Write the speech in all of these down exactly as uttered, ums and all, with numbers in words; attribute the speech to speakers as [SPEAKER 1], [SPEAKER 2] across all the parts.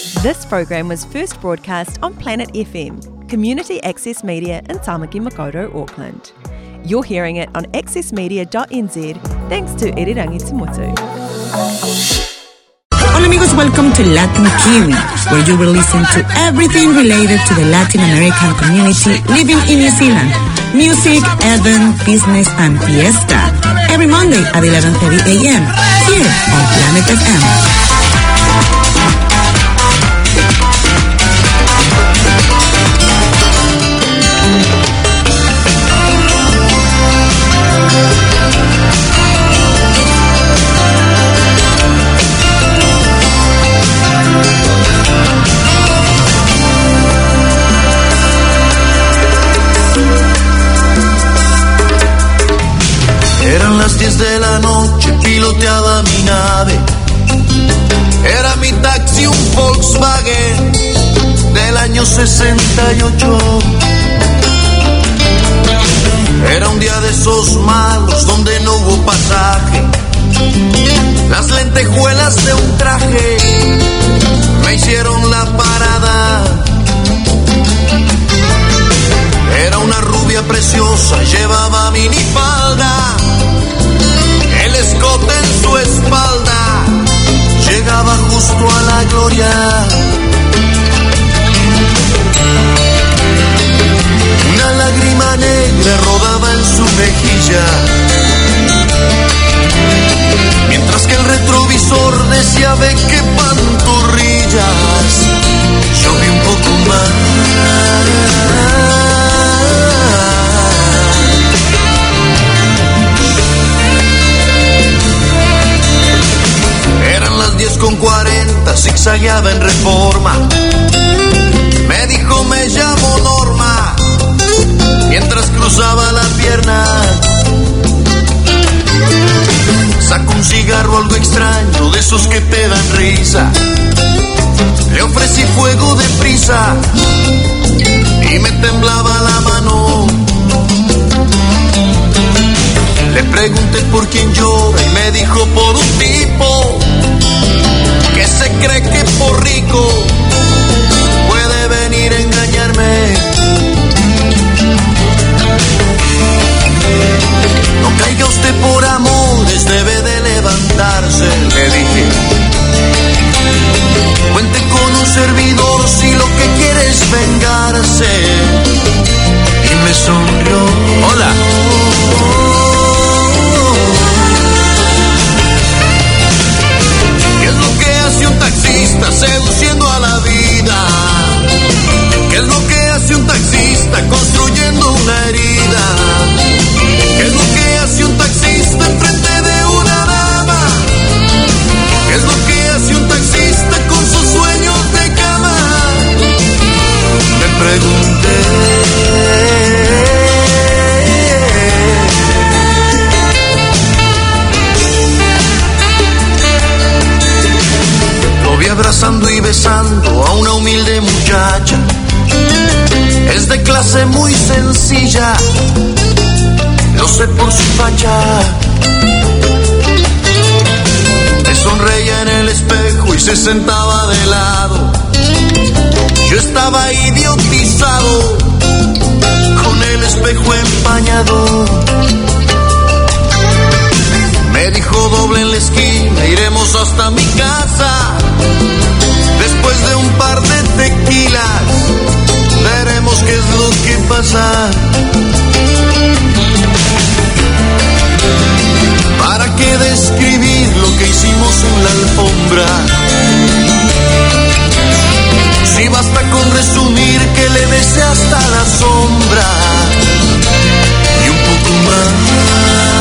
[SPEAKER 1] This program was first broadcast on Planet F M, community access media in Tamaki Makaurau, Auckland. You're hearing it on access media dot n z thanks to Irirangi Tumutu.
[SPEAKER 2] Hola amigos, welcome to Latin Kiwi, where you will listen to everything related to the Latin American community living in New Zealand. Music, event, business, and fiesta. Every Monday at eleven thirty a.m. here on Planet F M.
[SPEAKER 3] Eran las diez de la noche, piloteaba mi nave. Era mi taxi, un Volkswagen del año sesenta y ocho. Era un día de esos malos donde no hubo pasaje. Las lentejuelas de un traje me hicieron la parada. Era una rubia preciosa, llevaba minifalda, el escote en su espalda llegaba justo a la gloria. Una lágrima negra rodaba en su mejilla, mientras que el retrovisor decía: ve qué pantorrillas. Yo vi un poco más. Eran las diez con cuarenta, zigzagueaba en Reforma. Me dijo: me llamo Norma, mientras cruzaba la pierna. Sacó un cigarro algo extraño, de esos que te dan risa. Le ofrecí fuego deprisa y me temblaba la mano. Le pregunté por quién llora y me dijo: por un tipo que se cree que por rico puede venir a engañarme. No caiga usted por amores, debe de levantarse, le dije. Cuente con un servidor si lo que quiere es vengarse. Y me sonrió. Hola. ¿Qué es lo que hace un taxista seduciendo a la vida? ¿Qué es lo que hace un taxista construyendo una herida? ¿Qué es lo que hace un taxista enfrente de una dama? ¿Qué es lo que hace un taxista con sus sueños de cama? Me pregunté. Lo vi abrazando y besando a una humilde muchacha. Es de clase muy sencilla, lo sé por su facha. Me sonreía en el espejo y se sentaba de lado. Yo estaba idiotizado, con el espejo empañado. Me dijo: doble en la esquina, iremos hasta mi casa. Después de un par de tequilas, veremos qué es lo que pasa. ¿Para qué describir lo que hicimos en la alfombra? Si basta con resumir que le besé hasta la sombra y un poco más.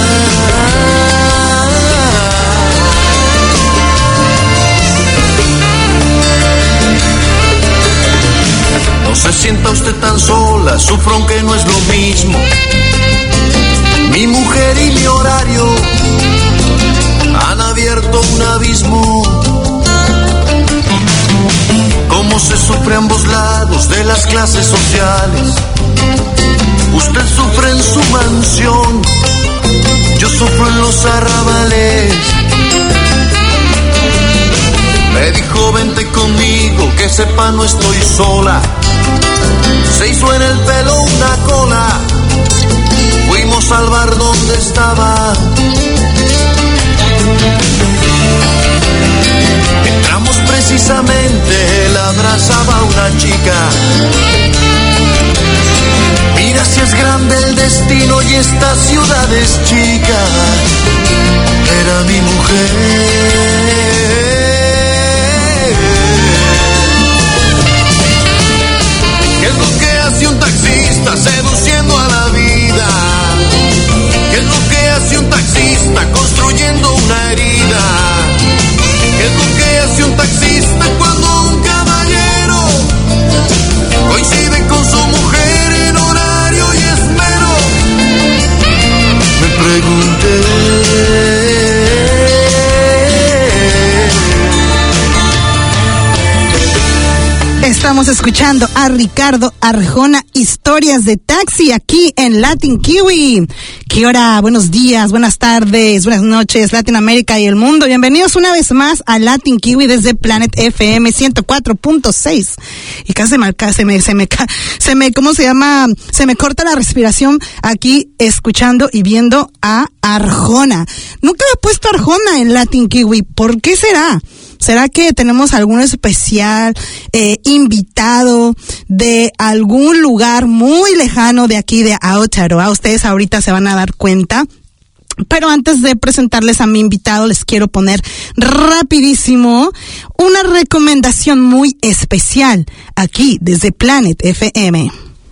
[SPEAKER 3] No se sienta usted tan sola, sufro aunque no es lo mismo. Mi mujer y mi horario han abierto un abismo. Cómo se sufre a ambos lados de las clases sociales. Usted sufre en su mansión, yo sufro en los arrabales. Me dijo: vente conmigo, que que sepa no estoy sola. Se hizo en el pelo una cola, fuimos al bar donde estaba. Entramos precisamente, la abrazaba una chica. Mira si es grande el destino y esta ciudad es chica. Era mi mujer. ¿Qué es lo que hace un taxista seduciendo a la vida? ¿Qué es lo que hace un taxista construyendo una herida? ¿Qué es lo que hace un taxista cuando un caballero coincide con su mujer en horario y esmero? Me pregunté.
[SPEAKER 4] Estamos escuchando a Ricardo Arjona, Historias de Taxi, aquí en Latin Kiwi. ¿Qué hora? Buenos días, buenas tardes, buenas noches, Latinoamérica y el mundo. Bienvenidos una vez más a Latin Kiwi desde Planet F M ciento cuatro punto seis. Y casi se me, se me, se me, se me, ¿cómo se llama? Se me corta la respiración aquí escuchando y viendo a Arjona. Nunca he puesto Arjona en Latin Kiwi. ¿Por qué será? ¿Será que tenemos algún especial eh, invitado de algún lugar muy lejano de aquí de Aotearoa? Ustedes ahorita se van a dar cuenta. Pero antes de presentarles a mi invitado, les quiero poner rapidísimo una recomendación muy especial aquí desde Planet F M.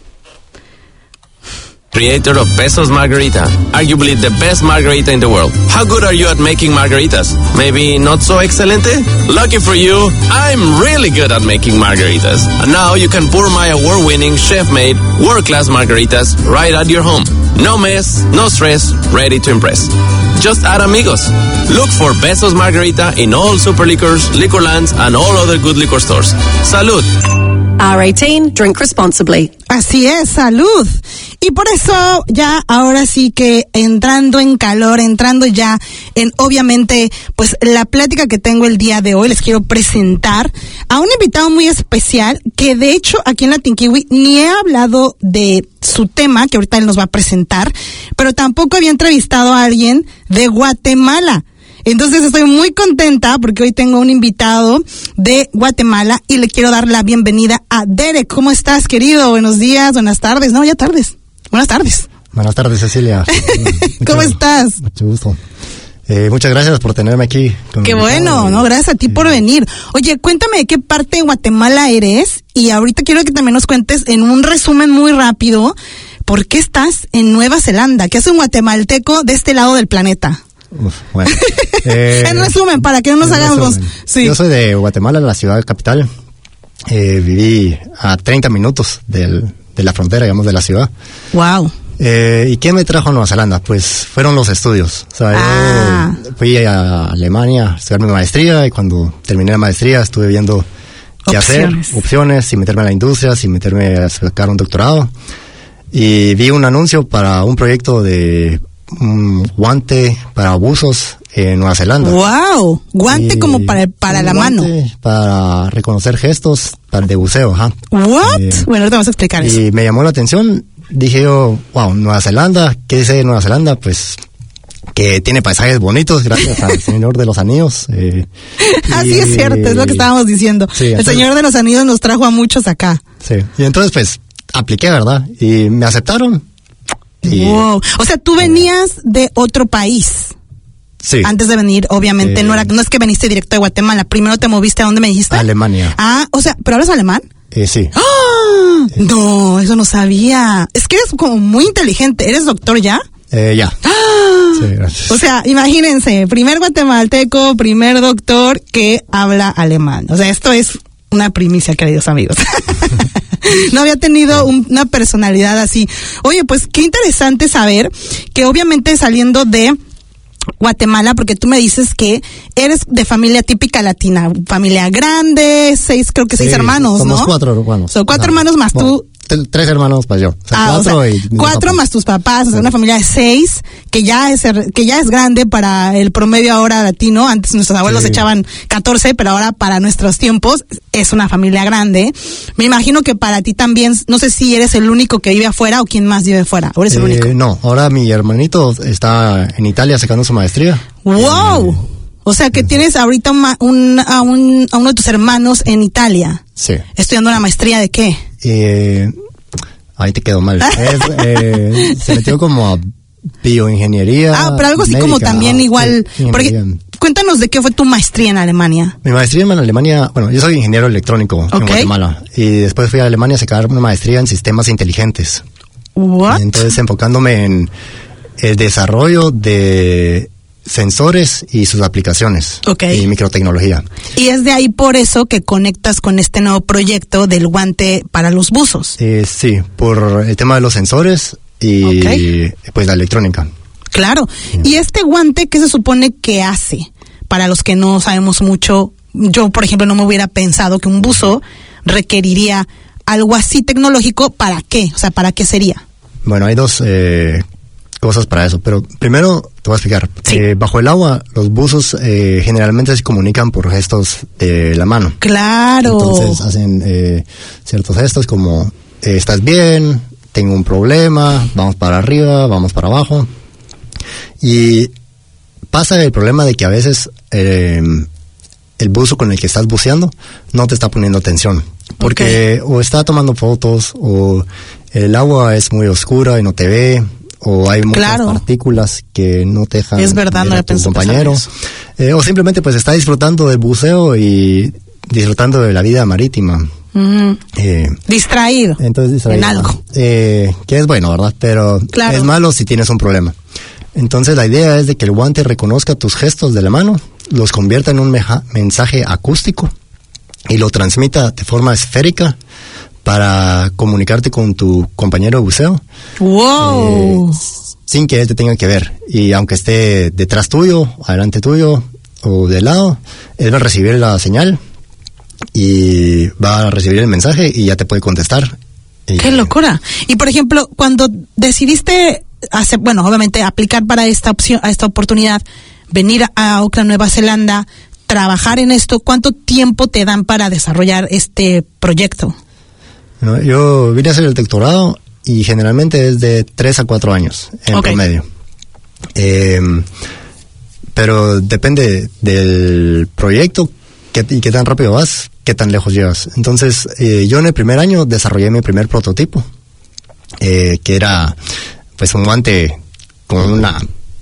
[SPEAKER 5] Creator of Besos Margarita, arguably the best margarita in the world. How good are you at making margaritas? Maybe not so excelente? Lucky for you, I'm really good at making margaritas. And now you can pour my award-winning, chef-made, world-class margaritas right at your home. No mess, no stress, ready to impress. Just add amigos. Look for Besos Margarita in all Super Liquors, Liquorlands, and all other good liquor stores. Salud.
[SPEAKER 6] R eighteen, drink responsibly.
[SPEAKER 4] Así es, salud. Y por eso ya ahora sí que entrando en calor, entrando ya en obviamente pues la plática que tengo el día de hoy, les quiero presentar a un invitado muy especial que de hecho aquí en Latin Kiwi ni he hablado de su tema, que ahorita él nos va a presentar, pero tampoco había entrevistado a alguien de Guatemala. Entonces estoy muy contenta porque hoy tengo un invitado de Guatemala y le quiero dar la bienvenida a Derek. ¿Cómo estás, querido? Buenos días, buenas tardes. No, ya tardes. Buenas tardes.
[SPEAKER 7] Buenas tardes, Cecilia.
[SPEAKER 4] ¿Cómo estás?
[SPEAKER 7] Mucho gusto. Eh, muchas gracias por tenerme aquí.
[SPEAKER 4] Qué bueno, y, no, gracias a ti y, por venir. Oye, cuéntame de qué parte de Guatemala eres y ahorita quiero que también nos cuentes en un resumen muy rápido por qué estás en Nueva Zelanda. ¿Qué hace un guatemalteco de este lado del planeta?
[SPEAKER 7] Uf, bueno. eh,
[SPEAKER 4] en resumen, para que no nos hagamos. Sí.
[SPEAKER 7] Yo soy de Guatemala, la ciudad capital. Eh, viví a treinta minutos del, de la frontera, digamos, de la ciudad.
[SPEAKER 4] Wow.
[SPEAKER 7] Eh, ¿Y qué me trajo a Nueva Zelanda? Pues fueron los estudios. O sea,
[SPEAKER 4] ah.
[SPEAKER 7] yo fui a Alemania a estudiar mi maestría y cuando terminé la maestría estuve viendo qué opciones. hacer, opciones, si meterme a la industria, si meterme a sacar un doctorado. Y vi un anuncio para un proyecto de un guante para buzos en Nueva Zelanda.
[SPEAKER 4] Wow, guante y como para para la mano.
[SPEAKER 7] Para reconocer gestos para de buceo, ajá.
[SPEAKER 4] What? Eh, bueno, ahorita vamos a explicar
[SPEAKER 7] y
[SPEAKER 4] eso.
[SPEAKER 7] Y me llamó la atención, dije yo, wow, Nueva Zelanda, ¿qué dice de Nueva Zelanda? Pues que tiene paisajes bonitos, gracias al Señor de los Anillos. Eh,
[SPEAKER 4] Así
[SPEAKER 7] y,
[SPEAKER 4] es cierto, es lo que estábamos diciendo.
[SPEAKER 7] Sí,
[SPEAKER 4] el
[SPEAKER 7] entonces,
[SPEAKER 4] Señor de los Anillos nos trajo a muchos acá.
[SPEAKER 7] Sí, y entonces pues apliqué, ¿verdad? Y me aceptaron. Y,
[SPEAKER 4] wow. O sea, tú venías de otro país.
[SPEAKER 7] Sí.
[SPEAKER 4] Antes de venir, obviamente,
[SPEAKER 7] eh,
[SPEAKER 4] no era, no es que veniste directo de Guatemala. Primero te moviste a dónde me dijiste.
[SPEAKER 7] Alemania.
[SPEAKER 4] Ah, o sea, ¿pero hablas alemán?
[SPEAKER 7] Eh, sí.
[SPEAKER 4] ¡Oh!
[SPEAKER 7] Eh.
[SPEAKER 4] No, eso no sabía. Es que eres como muy inteligente. ¿Eres doctor ya?
[SPEAKER 7] Eh, ya.
[SPEAKER 4] ¡Ah!
[SPEAKER 7] Sí, gracias.
[SPEAKER 4] O sea, imagínense, primer guatemalteco, primer doctor que habla alemán. O sea, esto es una primicia, queridos amigos. No había tenido un, una personalidad así. Oye, pues qué interesante saber que obviamente saliendo de Guatemala, porque tú me dices que eres de familia típica latina, familia grande, seis, creo que sí, seis hermanos,
[SPEAKER 7] somos
[SPEAKER 4] ¿no?
[SPEAKER 7] cuatro hermanos.
[SPEAKER 4] Son cuatro
[SPEAKER 7] no,
[SPEAKER 4] hermanos más
[SPEAKER 7] bueno,
[SPEAKER 4] tú.
[SPEAKER 7] t- tres hermanos más yo. O sea,
[SPEAKER 4] ah,
[SPEAKER 7] cuatro,
[SPEAKER 4] o sea,
[SPEAKER 7] y
[SPEAKER 4] cuatro más tus papás, o sea, una familia de seis, que ya es que ya es grande para el promedio ahora latino. Antes nuestros abuelos
[SPEAKER 7] sí.
[SPEAKER 4] echaban catorce, pero ahora para nuestros tiempos es una familia grande. Me imagino que para ti también, no sé si eres el único que vive afuera o quién más vive afuera. ¿O eres el
[SPEAKER 7] eh,
[SPEAKER 4] único?
[SPEAKER 7] No, ahora mi hermanito está en Italia sacando su maestría.
[SPEAKER 4] ¡Wow! Eh, o sea que tienes ahorita un, un, a, un, a uno de tus hermanos en Italia.
[SPEAKER 7] Sí.
[SPEAKER 4] ¿Estudiando una maestría de qué?
[SPEAKER 7] Eh, ahí te quedó mal. Es, eh, se metió como a bioingeniería.
[SPEAKER 4] Ah, pero algo así médica, como también ah, igual. Sí, porque, cuéntanos de qué fue tu maestría en Alemania.
[SPEAKER 7] Mi maestría en Alemania, bueno, yo soy ingeniero electrónico okay. en Guatemala. Y después fui a Alemania a sacar una maestría en sistemas inteligentes.
[SPEAKER 4] What?
[SPEAKER 7] Entonces enfocándome en el desarrollo de sensores y sus aplicaciones
[SPEAKER 4] okay.
[SPEAKER 7] y microtecnología.
[SPEAKER 4] Y es de ahí por eso que conectas con este nuevo proyecto del guante para los buzos.
[SPEAKER 7] Eh, sí, por el tema de los sensores y okay. pues la electrónica.
[SPEAKER 4] Claro. Sí. ¿Y este guante qué se supone que hace? Para los que no sabemos mucho, yo por ejemplo no me hubiera pensado que un buzo requeriría algo así tecnológico. ¿Para qué? O sea, ¿para qué sería?
[SPEAKER 7] Bueno, hay dos eh, cosas para eso, pero primero te voy a explicar.
[SPEAKER 4] Sí.
[SPEAKER 7] Eh, bajo el agua, los buzos eh, generalmente se comunican por gestos de la mano.
[SPEAKER 4] Claro.
[SPEAKER 7] Entonces hacen eh, ciertos gestos como, eh, ¿estás bien? Tengo un problema, vamos para arriba, vamos para abajo. Y pasa el problema de que a veces eh, el buzo con el que estás buceando no te está poniendo atención. Porque okay. o está tomando fotos, o el agua es muy oscura y no te ve, o hay muchas claro. partículas que no te dejan
[SPEAKER 4] es verdad,
[SPEAKER 7] ver
[SPEAKER 4] no
[SPEAKER 7] a tu compañero. Eh, o simplemente pues está disfrutando del buceo y disfrutando de la vida marítima.
[SPEAKER 4] Mm.
[SPEAKER 7] Eh,
[SPEAKER 4] distraído,
[SPEAKER 7] entonces, distraído
[SPEAKER 4] en algo.
[SPEAKER 7] Eh, que es bueno, ¿verdad? Pero claro. es malo si tienes un problema. Entonces la idea es de que el guante reconozca tus gestos de la mano, los convierta en un meja- mensaje acústico y lo transmita de forma esférica para comunicarte con tu compañero de buceo.
[SPEAKER 4] ¡Wow!
[SPEAKER 7] Eh, sin que él te tenga que ver. Y aunque esté detrás tuyo, adelante tuyo o de lado, él va a recibir la señal y va a recibir el mensaje y ya te puede contestar. Y,
[SPEAKER 4] ¡qué locura! Y por ejemplo, cuando decidiste hacer, bueno, obviamente aplicar para esta opción, a esta oportunidad, venir a Auckland, Nueva Zelanda, trabajar en esto, ¿cuánto tiempo te dan para desarrollar este proyecto?
[SPEAKER 7] Bueno, yo vine a hacer el doctorado y generalmente es de tres a cuatro años en okay. promedio. Eh, pero depende del proyecto qué, y qué tan rápido vas, qué tan lejos llevas. Entonces, eh, yo en el primer año desarrollé mi primer prototipo, eh, que era pues un guante con una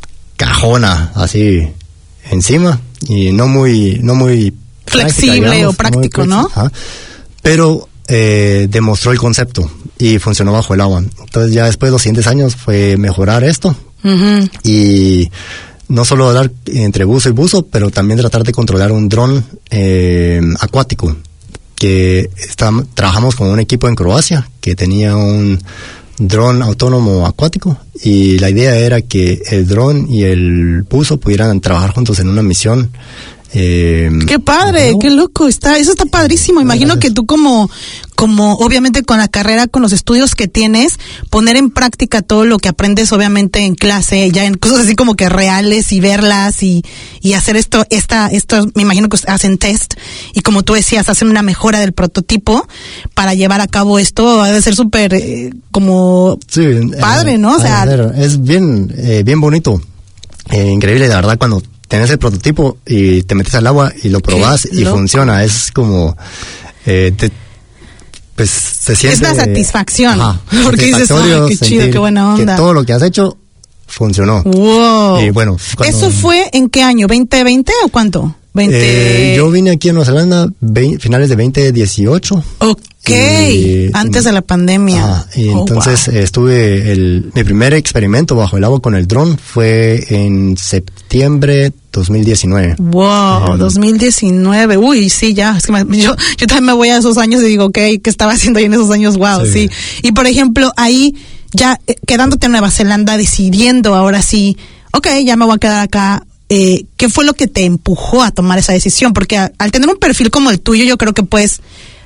[SPEAKER 7] cajona así encima y no muy no muy
[SPEAKER 4] flexible práctica, digamos, o práctico, ¿no?
[SPEAKER 7] Ajá. Pero eh, demostró el concepto y funcionó bajo el agua. Entonces ya después de los siguientes años fue mejorar esto uh-huh. y no solo hablar entre buzo y buzo, pero también tratar de controlar un dron eh, acuático, que está, trabajamos con un equipo en Croacia que tenía un dron autónomo acuático y la idea era que el dron y el buzo pudieran trabajar juntos en una misión. Eh,
[SPEAKER 4] qué padre, ¿no? Qué loco está, eso está padrísimo. Imagino Gracias. que tú como, como obviamente con la carrera, con los estudios que tienes, poner en práctica todo lo que aprendes obviamente en clase, ya en cosas así como que reales y verlas y, y hacer esto, esta, esto, me imagino que hacen test y como tú decías, hacen una mejora del prototipo para llevar a cabo esto, ha de ser súper eh, como
[SPEAKER 7] sí,
[SPEAKER 4] padre,
[SPEAKER 7] eh,
[SPEAKER 4] ¿no? O sea,
[SPEAKER 7] es bien, eh, bien bonito, eh, increíble, la verdad, cuando tenés el prototipo y te metes al agua y lo probás y loco. funciona, es como eh, te, pues se siente
[SPEAKER 4] es una satisfacción,
[SPEAKER 7] ajá,
[SPEAKER 4] porque dices, oh, qué chido, qué buena onda,
[SPEAKER 7] que todo lo que has hecho funcionó.
[SPEAKER 4] Wow.
[SPEAKER 7] Y bueno, cuando,
[SPEAKER 4] ¿eso fue en qué año? ¿veinte veinte o cuánto? veinte...
[SPEAKER 7] Eh, yo vine aquí a Nueva Zelanda veinte, finales de veinte dieciocho.
[SPEAKER 4] Ok, y, antes de la pandemia.
[SPEAKER 7] Ajá, y
[SPEAKER 4] oh,
[SPEAKER 7] entonces
[SPEAKER 4] wow.
[SPEAKER 7] estuve, el, mi primer experimento bajo el agua con el dron fue en septiembre dos mil diecinueve.
[SPEAKER 4] Wow, um, dos mil diecinueve, uy, sí, ya, es que me, yo, yo también me voy a esos años y digo, ok, ¿qué estaba haciendo ahí en esos años? Wow, sí. sí. Y por ejemplo, ahí, ya eh, quedándote en Nueva Zelanda, decidiendo ahora sí, ok, ya me voy a quedar acá. Eh, ¿qué fue lo que te empujó a tomar esa decisión? Porque a, al tener un perfil como el tuyo, yo creo que puedes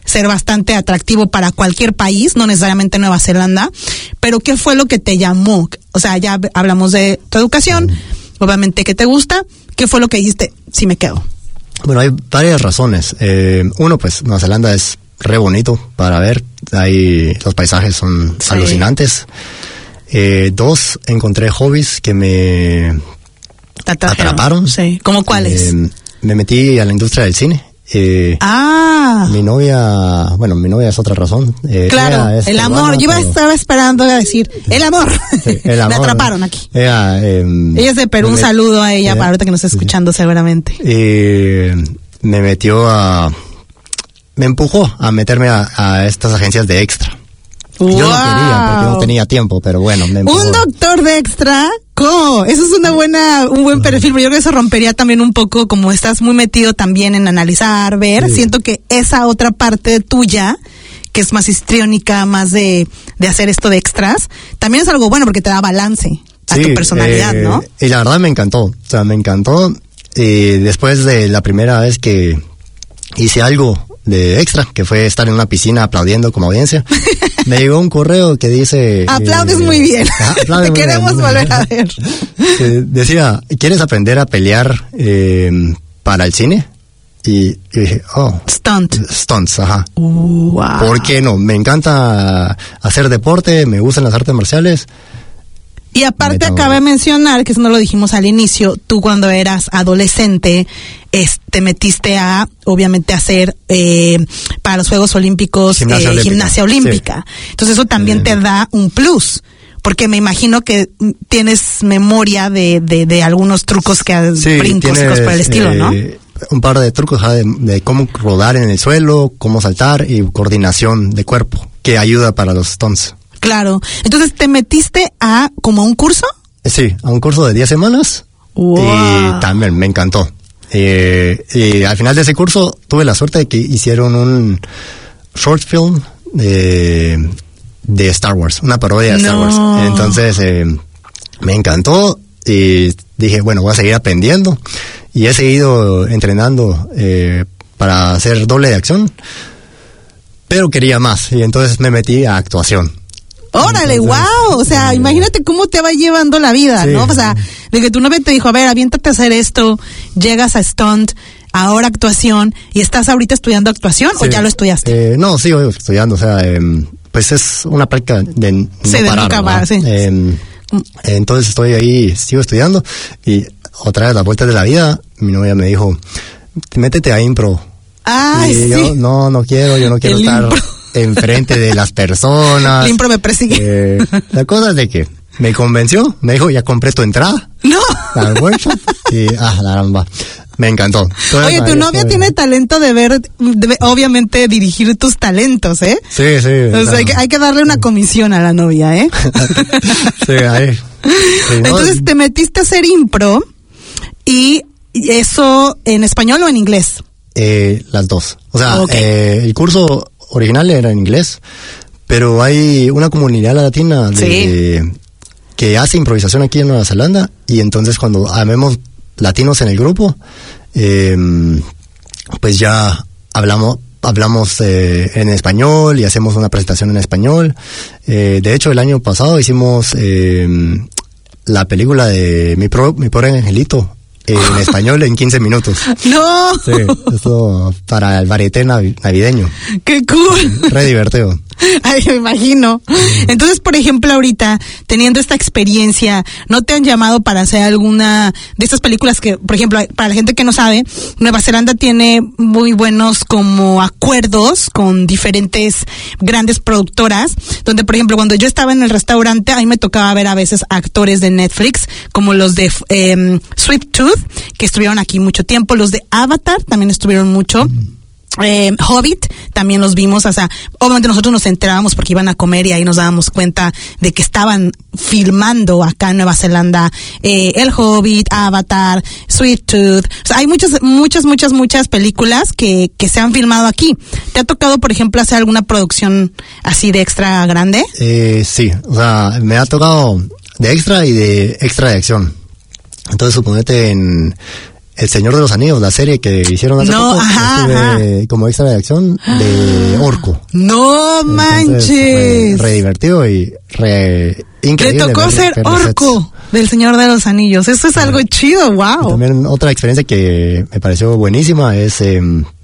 [SPEAKER 4] ser bastante atractivo para cualquier país, no necesariamente Nueva Zelanda, pero ¿qué fue lo que te llamó? O sea, ya hablamos de tu educación, obviamente que te gusta, ¿qué fue lo que dijiste? Sí, me quedo.
[SPEAKER 7] Bueno, hay varias razones. Eh, uno, pues Nueva Zelanda es re bonito para ver, ahí los paisajes son sí. alucinantes. Eh, dos, encontré hobbies que me atraparon.
[SPEAKER 4] Sí. ¿Cómo cuáles?
[SPEAKER 7] Eh, me metí a la industria del cine. Eh,
[SPEAKER 4] ah.
[SPEAKER 7] Mi novia, bueno, mi novia es otra razón. Eh,
[SPEAKER 4] claro, el peruana, amor. Yo iba pero... estaba esperando a decir el amor. Sí, el amor. Me atraparon aquí.
[SPEAKER 7] Ella, eh,
[SPEAKER 4] ella es de Perú. Un saludo a ella, ella para ahorita que nos está escuchando sí. seguramente.
[SPEAKER 7] Eh, me metió a, me empujó a meterme a, a estas agencias de extra. Wow. Yo no quería porque no tenía tiempo, pero bueno, me empujó.
[SPEAKER 4] Un doctor de extra. ¿Cómo? Eso es una buena, un buen perfil, pero yo creo que eso rompería también un poco, como estás muy metido también en analizar, ver, sí. siento que esa otra parte tuya, que es más histriónica, más de, de hacer esto de extras, también es algo bueno porque te da balance a sí, tu personalidad, eh, ¿no?
[SPEAKER 7] Y la verdad me encantó, o sea, me encantó, y después de la primera vez que hice algo de extra, que fue estar en una piscina aplaudiendo como audiencia, me llegó un correo que dice...
[SPEAKER 4] Aplaudes eh, muy bien, aplaude te muy queremos bien. Volver a ver.
[SPEAKER 7] Eh, decía, ¿quieres aprender a pelear eh, para el cine? Y, y dije, oh...
[SPEAKER 4] Stunt.
[SPEAKER 7] Stunts, ajá.
[SPEAKER 4] Uh, wow.
[SPEAKER 7] ¿Por qué no? Me encanta hacer deporte, me gustan las artes marciales.
[SPEAKER 4] Y aparte acaba de mencionar, que eso no lo dijimos al inicio, tú cuando eras adolescente es, te metiste a, obviamente, hacer eh, para los Juegos Olímpicos gimnasia, eh, olímpica. gimnasia olímpica. Sí. Entonces eso también eh. te da un plus, porque me imagino que tienes memoria de, de, de algunos trucos, que sí, brincos y cosas por el estilo, eh, ¿no?
[SPEAKER 7] Un par de trucos de, de cómo rodar en el suelo, cómo saltar y coordinación de cuerpo, que ayuda para los stunts.
[SPEAKER 4] Claro. Entonces, ¿te metiste a como un curso?
[SPEAKER 7] Sí, a un curso de diez semanas. Wow. Y también me encantó. Eh, y al final de ese curso tuve la suerte de que hicieron un short film de, de Star Wars, una parodia de Star no. Wars. Entonces, eh, me encantó y dije, bueno, voy a seguir aprendiendo. Y he seguido entrenando eh, para hacer doble de acción, pero quería más. Y entonces me metí a actuación.
[SPEAKER 4] ¡Órale, wow! O sea, imagínate cómo te va llevando la vida, sí. ¿no? O sea, de que tu novia te dijo, a ver, aviéntate a hacer esto, llegas a stunt, ahora actuación, ¿y estás ahorita estudiando actuación sí. o ya lo estudiaste?
[SPEAKER 7] Eh, no, sigo estudiando, o sea, eh, pues es una práctica de no
[SPEAKER 4] sí,
[SPEAKER 7] parar,
[SPEAKER 4] de nunca
[SPEAKER 7] ¿no?
[SPEAKER 4] parar, sí.
[SPEAKER 7] Eh, entonces estoy ahí, sigo estudiando, y otra vez, a la vuelta de la vida, mi novia me dijo, métete a impro.
[SPEAKER 4] ¡Ay,
[SPEAKER 7] y
[SPEAKER 4] sí!
[SPEAKER 7] yo, no, no quiero, yo no quiero
[SPEAKER 4] El
[SPEAKER 7] estar...
[SPEAKER 4] impro.
[SPEAKER 7] enfrente de las personas.
[SPEAKER 4] El impro me persigue.
[SPEAKER 7] Eh, la cosa es de que me convenció, me dijo, ya compré tu entrada.
[SPEAKER 4] No.
[SPEAKER 7] Al workshop. Y, ah, la ramba. Me encantó. Entonces,
[SPEAKER 4] oye, tu novia estoy... tiene talento de ver, de, obviamente, dirigir tus talentos, ¿eh?
[SPEAKER 7] Sí, sí.
[SPEAKER 4] O sea, hay, que, hay que darle una comisión a la novia, ¿eh?
[SPEAKER 7] Sí, ahí. Sí, ¿no?
[SPEAKER 4] Entonces, te metiste a hacer impro, y eso, ¿en español o en inglés?
[SPEAKER 7] Eh, las dos. O sea,
[SPEAKER 4] okay.
[SPEAKER 7] eh, el curso original era en inglés, pero hay una comunidad latina de, sí. que hace improvisación aquí en Nueva Zelanda, y entonces cuando habemos latinos en el grupo, eh, pues ya hablamos hablamos eh, en español y hacemos una presentación en español. Eh, de hecho, el año pasado hicimos eh, la película de Mi, Pro, Mi Pobre Angelito en español en quince minutos.
[SPEAKER 4] ¡No!
[SPEAKER 7] Sí, esto para el varieté navideño.
[SPEAKER 4] ¡Qué cool!
[SPEAKER 7] Re divertido.
[SPEAKER 4] Ay, me imagino. Entonces, por ejemplo, ahorita, teniendo esta experiencia, ¿no te han llamado para hacer alguna de estas películas que, por ejemplo, para la gente que no sabe, Nueva Zelanda tiene muy buenos como acuerdos con diferentes grandes productoras, donde, por ejemplo, cuando yo estaba en el restaurante, a mí me tocaba ver a veces actores de Netflix, como los de eh, Sweet Tooth, que estuvieron aquí mucho tiempo, los de Avatar también estuvieron mucho. Mm. Eh, Hobbit, también los vimos, o sea, obviamente nosotros nos enterábamos porque iban a comer y ahí nos dábamos cuenta de que estaban filmando acá en Nueva Zelanda, eh, El Hobbit, Avatar, Sweet Tooth, o sea, hay muchas, muchas, muchas, muchas películas que, que se han filmado aquí. ¿Te ha tocado, por ejemplo, hacer alguna producción así de extra grande?
[SPEAKER 7] Eh, sí, o sea, me ha tocado de extra y de extra de acción. Entonces, suponete en, El Señor de los Anillos, la serie que hicieron hace
[SPEAKER 4] no,
[SPEAKER 7] poco,
[SPEAKER 4] ajá,
[SPEAKER 7] estuve
[SPEAKER 4] ajá.
[SPEAKER 7] como extra de acción de Orco.
[SPEAKER 4] No
[SPEAKER 7] Entonces,
[SPEAKER 4] manches.
[SPEAKER 7] Re, re divertido y re increíble.
[SPEAKER 4] Le tocó
[SPEAKER 7] ver,
[SPEAKER 4] ser
[SPEAKER 7] ver los
[SPEAKER 4] Orco
[SPEAKER 7] sets.
[SPEAKER 4] del Señor de los Anillos. Eso es algo chido,
[SPEAKER 7] Y
[SPEAKER 4] wow.
[SPEAKER 7] también otra experiencia que me pareció buenísima es, eh,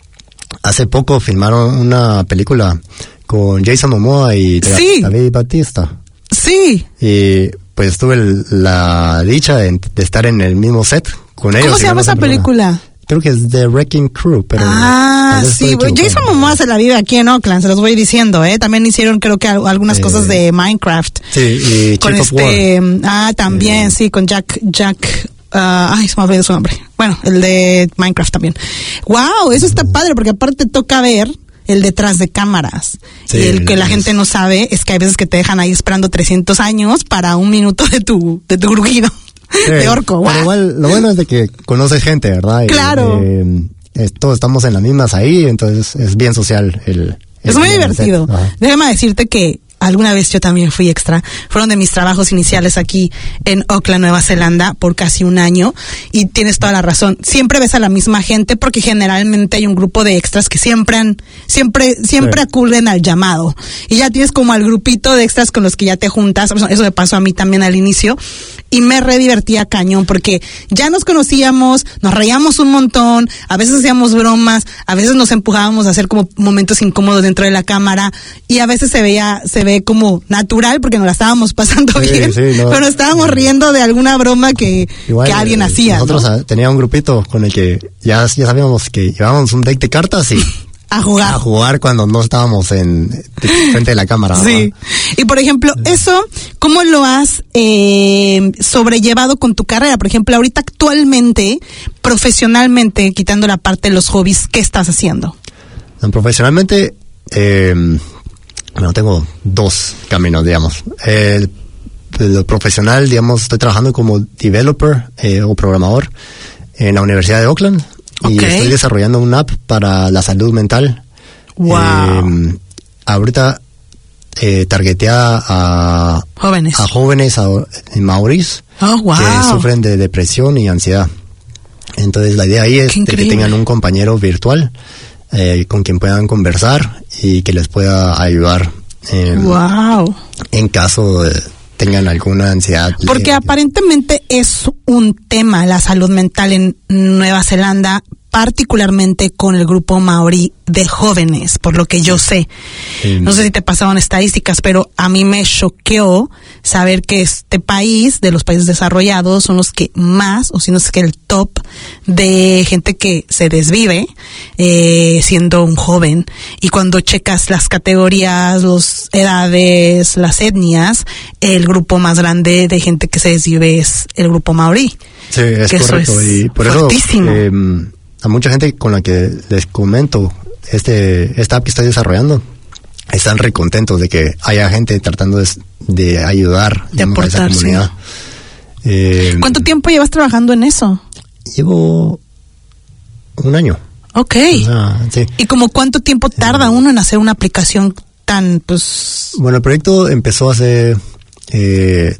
[SPEAKER 7] hace poco filmaron una película con Jason Momoa y
[SPEAKER 4] Sí.
[SPEAKER 7] David Bautista.
[SPEAKER 4] Sí.
[SPEAKER 7] Y pues tuve el- la dicha de, de estar en el mismo set con ellos.
[SPEAKER 4] ¿Cómo se
[SPEAKER 7] y
[SPEAKER 4] llama
[SPEAKER 7] verlos
[SPEAKER 4] esa
[SPEAKER 7] en persona.
[SPEAKER 4] película?
[SPEAKER 7] Creo que es The Wrecking Crew, pero...
[SPEAKER 4] Ah,
[SPEAKER 7] tal vez
[SPEAKER 4] sí,
[SPEAKER 7] estoy
[SPEAKER 4] Jason
[SPEAKER 7] equivocado.
[SPEAKER 4] Momoa se la vive aquí en Oakland, se los voy diciendo, ¿eh? También hicieron creo que al- algunas
[SPEAKER 7] Eh,
[SPEAKER 4] cosas de Minecraft.
[SPEAKER 7] Sí, y
[SPEAKER 4] Con
[SPEAKER 7] Chief of
[SPEAKER 4] este,
[SPEAKER 7] War.
[SPEAKER 4] ah, también,
[SPEAKER 7] Eh,
[SPEAKER 4] sí, con Jack, Jack, ah, ay, se me olvidó su nombre. Bueno, el de Minecraft también. Wow, eso está padre, porque aparte toca ver el detrás de cámaras.
[SPEAKER 7] Sí,
[SPEAKER 4] y el que la
[SPEAKER 7] es-
[SPEAKER 4] gente no sabe es que hay veces que te dejan ahí esperando trescientos años para un minuto de tu, de tu grujido.
[SPEAKER 7] Sí,
[SPEAKER 4] De orco,
[SPEAKER 7] pero
[SPEAKER 4] wow.
[SPEAKER 7] igual, lo bueno es de que conoces gente, ¿verdad? Y,
[SPEAKER 4] Claro.
[SPEAKER 7] eh, eh, todos estamos en las mismas ahí, entonces es bien social el...
[SPEAKER 4] Es
[SPEAKER 7] el-
[SPEAKER 4] muy
[SPEAKER 7] el
[SPEAKER 4] divertido.
[SPEAKER 7] set. Ajá.
[SPEAKER 4] Déjame decirte que alguna vez yo también fui extra. Fueron de mis trabajos iniciales aquí en Auckland, Nueva Zelanda, por casi un año. Y tienes toda la razón. Siempre ves a la misma gente porque generalmente hay un grupo de extras que siempre han, siempre, siempre
[SPEAKER 7] Sí.
[SPEAKER 4] acuden al llamado. Y ya tienes como al grupito de extras con los que ya te juntas. Eso me pasó a mí también al inicio. Y me re divertía cañón porque ya nos conocíamos, nos reíamos un montón, a veces hacíamos bromas, a veces nos empujábamos a hacer como momentos incómodos dentro de la cámara y a veces se veía, se ve como natural porque nos la estábamos pasando
[SPEAKER 7] Sí,
[SPEAKER 4] bien,
[SPEAKER 7] sí, no.
[SPEAKER 4] pero estábamos riendo de alguna broma que,
[SPEAKER 7] Igual,
[SPEAKER 4] que alguien
[SPEAKER 7] eh,
[SPEAKER 4] hacía.
[SPEAKER 7] Nosotros
[SPEAKER 4] ¿no?
[SPEAKER 7] ah, teníamos un grupito con el que ya, ya sabíamos que llevábamos un deck de cartas y
[SPEAKER 4] A jugar.
[SPEAKER 7] a jugar cuando no estábamos en de- frente de la cámara.
[SPEAKER 4] Sí. Y por ejemplo, eso, ¿cómo lo has eh, sobrellevado con tu carrera? Por ejemplo, ahorita actualmente, profesionalmente, quitando la parte de los hobbies, ¿qué estás haciendo?
[SPEAKER 7] ¿verdad? Profesionalmente, eh, bueno, tengo dos caminos, digamos. El, lo profesional, digamos, estoy trabajando como developer eh, o programador en la Universidad de Auckland. Y
[SPEAKER 4] Ok.
[SPEAKER 7] estoy desarrollando una app para la salud mental.
[SPEAKER 4] Wow.
[SPEAKER 7] Eh, ahorita eh, targeteada a
[SPEAKER 4] Jóvenes.
[SPEAKER 7] a jóvenes a, maoríes
[SPEAKER 4] Oh, wow.
[SPEAKER 7] que sufren de depresión y ansiedad. Entonces la idea ahí es
[SPEAKER 4] Qué
[SPEAKER 7] de que
[SPEAKER 4] increíble.
[SPEAKER 7] tengan un compañero virtual eh, con quien puedan conversar y que les pueda ayudar eh,
[SPEAKER 4] Wow.
[SPEAKER 7] en caso de tengan alguna ansiedad.
[SPEAKER 4] Porque
[SPEAKER 7] eh,
[SPEAKER 4] aparentemente es un tema la salud mental en Nueva Zelanda, particularmente con el grupo maorí de jóvenes, por lo que yo sé.
[SPEAKER 7] eh,
[SPEAKER 4] No sé si te pasaron estadísticas, pero a mí me choqueó saber que este país, de los países desarrollados, son los que más, o si no es que el top de gente que se desvive eh, siendo un joven. Y cuando checas las categorías, las edades, las etnias, el grupo más grande de gente que se desvive es el grupo maorí.
[SPEAKER 7] Sí, es
[SPEAKER 4] que eso
[SPEAKER 7] correcto.
[SPEAKER 4] es
[SPEAKER 7] Y por
[SPEAKER 4] fuertísimo.
[SPEAKER 7] eso, eh, a mucha gente con la que les comento este esta app que estoy desarrollando, están re contentos de que haya gente tratando de, de ayudar
[SPEAKER 4] De
[SPEAKER 7] digamos, a esa
[SPEAKER 4] aportar, sí.
[SPEAKER 7] comunidad. Eh,
[SPEAKER 4] ¿Cuánto tiempo llevas trabajando en eso?
[SPEAKER 7] Llevo un año.
[SPEAKER 4] Ok.
[SPEAKER 7] O sea, sí.
[SPEAKER 4] ¿Y como cuánto tiempo tarda uno en hacer una aplicación tan, pues...
[SPEAKER 7] Bueno, el proyecto empezó hace eh,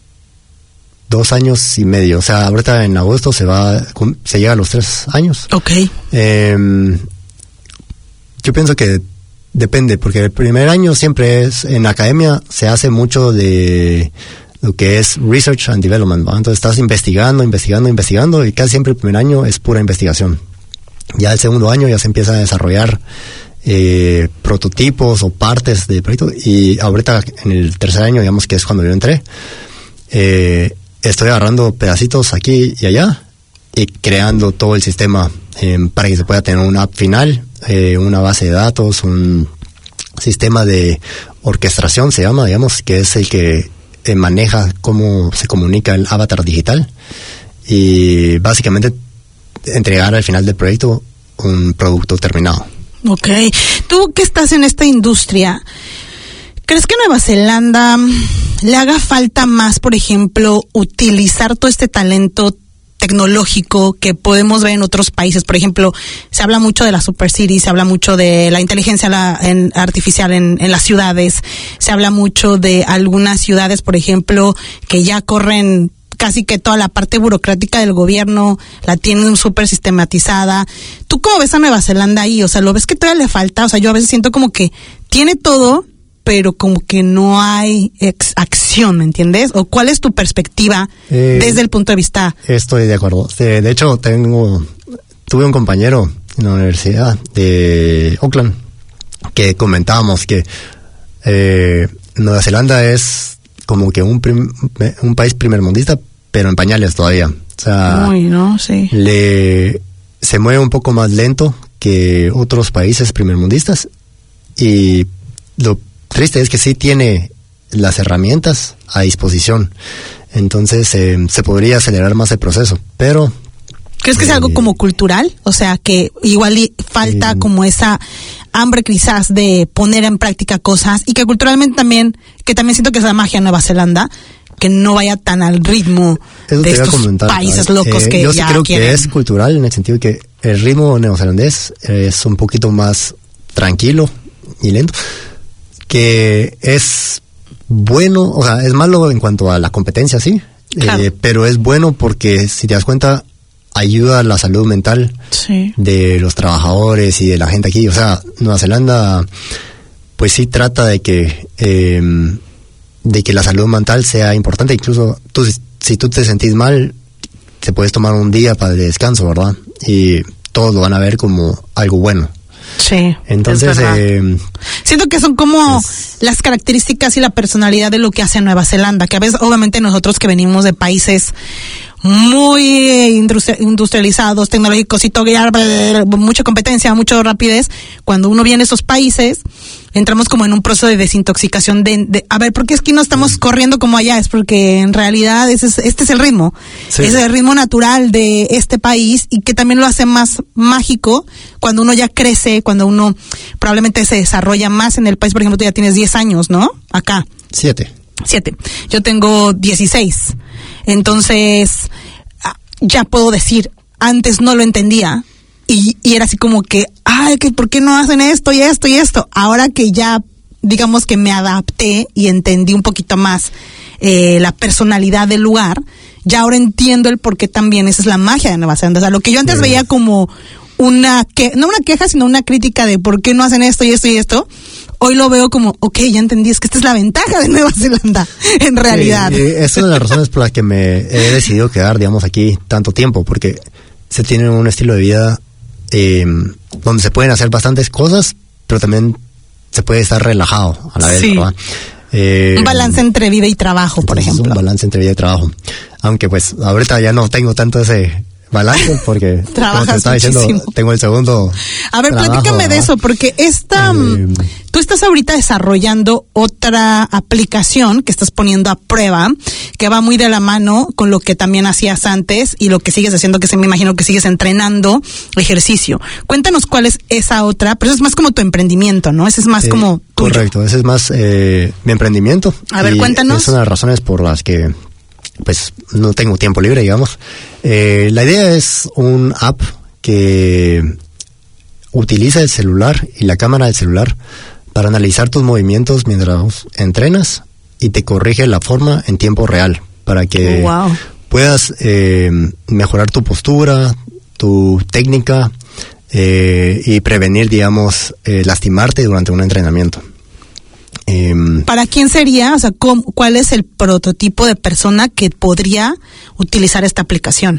[SPEAKER 7] dos años y medio. O sea, ahorita en agosto se va, se llega a los tres años.
[SPEAKER 4] Ok.
[SPEAKER 7] Eh, yo pienso que depende, porque el primer año siempre es, en academia se hace mucho de lo que es research and development, ¿va? Entonces estás investigando, investigando, investigando, y casi siempre el primer año es pura investigación. Ya el segundo año ya se empieza a desarrollar eh, prototipos o partes del proyecto, y ahorita en el tercer año, digamos que es cuando yo entré, eh, estoy agarrando pedacitos aquí y allá y creando todo el sistema eh, para que se pueda tener una app final, eh, una base de datos, un sistema de orquestación se llama, digamos, que es el que eh, maneja cómo se comunica el avatar digital, y básicamente entregar al final del proyecto un producto terminado.
[SPEAKER 4] Ok. Tú que estás en esta industria, ¿crees que Nueva Zelanda le haga falta más, por ejemplo, utilizar todo este talento tecnológico que podemos ver en otros países? Por ejemplo, se habla mucho de la Super City, se habla mucho de la inteligencia la, en, artificial en, en las ciudades, se habla mucho de algunas ciudades, por ejemplo, que ya corren casi que toda la parte burocrática del gobierno la tienen súper sistematizada. ¿Tú cómo ves a Nueva Zelanda ahí? O sea, ¿lo ves que todavía le falta? O sea, yo a veces siento como que tiene todo, pero como que no hay ex- acción, ¿me entiendes? ¿O cuál es tu perspectiva eh, desde el punto de vista?
[SPEAKER 7] Estoy de acuerdo. De, de hecho, tengo tuve un compañero en la Universidad de Auckland que comentábamos que eh, Nueva Zelanda es como que un, prim, un país primermundista, pero en pañales todavía. O sea,
[SPEAKER 4] Uy, no, sí.
[SPEAKER 7] le, se mueve un poco más lento que otros países primermundistas y lo triste es que sí tiene las herramientas a disposición, entonces eh, se podría acelerar más el proceso, pero
[SPEAKER 4] ¿crees que eh, es algo como cultural? O sea, que igual falta eh, como esa hambre quizás de poner en práctica cosas y que culturalmente también, que también siento que es la magia de Nueva Zelanda, que no vaya tan al ritmo de estos países locos eh, que
[SPEAKER 7] yo
[SPEAKER 4] ya
[SPEAKER 7] sí creo
[SPEAKER 4] quieren.
[SPEAKER 7] Que es cultural en el sentido que el ritmo neozelandés es un poquito más tranquilo y lento, que es bueno, o sea, es malo en cuanto a la competencia, sí, claro. eh, pero es bueno porque, si te das cuenta, ayuda a la salud mental sí. de los trabajadores y de la gente aquí. O sea, Nueva Zelanda, pues sí trata de que eh, de que la salud mental sea importante. Incluso tú, si tú te sentís mal, te puedes tomar un día para el descanso, ¿verdad? Y todos lo van a ver como algo bueno.
[SPEAKER 4] Sí.
[SPEAKER 7] Entonces, eh,
[SPEAKER 4] siento que son como es, las características y la personalidad de lo que hace Nueva Zelanda, que a veces, obviamente, nosotros que venimos de países muy industrializados, tecnológicos y todo, mucha competencia, mucha rapidez, cuando uno viene a esos países, entramos como en un proceso de desintoxicación de, de a ver, ¿por qué es que no estamos corriendo como allá? Es porque en realidad ese es, este es el ritmo, sí. es el ritmo natural de este país y que también lo hace más mágico cuando uno ya crece, cuando uno probablemente se desarrolla más en el país. Por ejemplo, tú ya tienes diez años, ¿no? Acá.
[SPEAKER 7] Siete.
[SPEAKER 4] Siete. Yo tengo dieciséis. Entonces, ya puedo decir, antes no lo entendía y, y era así como que, ay, que ¿por qué no hacen esto y esto y esto? Ahora que ya, digamos que me adapté y entendí un poquito más eh, la personalidad del lugar, ya ahora entiendo el por qué también esa es la magia de Nueva Zelanda. O sea, lo que yo antes sí. veía como una, que, no una queja, sino una crítica de por qué no hacen esto y esto y esto, hoy lo veo como, ok, ya entendí, es que esta es la ventaja de Nueva Zelanda, en realidad.
[SPEAKER 7] Sí, esa es una de las razones por las que me he decidido quedar, digamos, aquí tanto tiempo, porque se tiene un estilo de vida eh, donde se pueden hacer bastantes cosas, pero también se puede estar relajado a la vez, sí. ¿verdad?
[SPEAKER 4] Eh, un balance entre vida y trabajo, por ejemplo.
[SPEAKER 7] Un balance entre vida y trabajo. Aunque pues ahorita ya no tengo tanto ese balance porque como te estaba diciendo, tengo el segundo.
[SPEAKER 4] A ver, trabajo, platícame ¿verdad? de eso, porque esta eh, tú estás ahorita desarrollando otra aplicación que estás poniendo a prueba, que va muy de la mano con lo que también hacías antes y lo que sigues haciendo, que se me imagino que sigues entrenando ejercicio. Cuéntanos cuál es esa otra, pero eso es más como tu emprendimiento, ¿no? Ese es más eh, como tuyo.
[SPEAKER 7] Correcto, ese es más eh, mi emprendimiento.
[SPEAKER 4] A ver, cuéntanos.
[SPEAKER 7] Es una de las razones por las que pues no tengo tiempo libre, digamos. Eh, la idea es un app que utiliza el celular y la cámara del celular para analizar tus movimientos mientras entrenas y te corrige la forma en tiempo real para que
[SPEAKER 4] wow.
[SPEAKER 7] puedas eh, mejorar tu postura, tu técnica eh, y prevenir, digamos, eh, lastimarte durante un entrenamiento. Eh,
[SPEAKER 4] ¿Para quién sería? O sea, ¿cuál es el prototipo de persona que podría utilizar esta aplicación?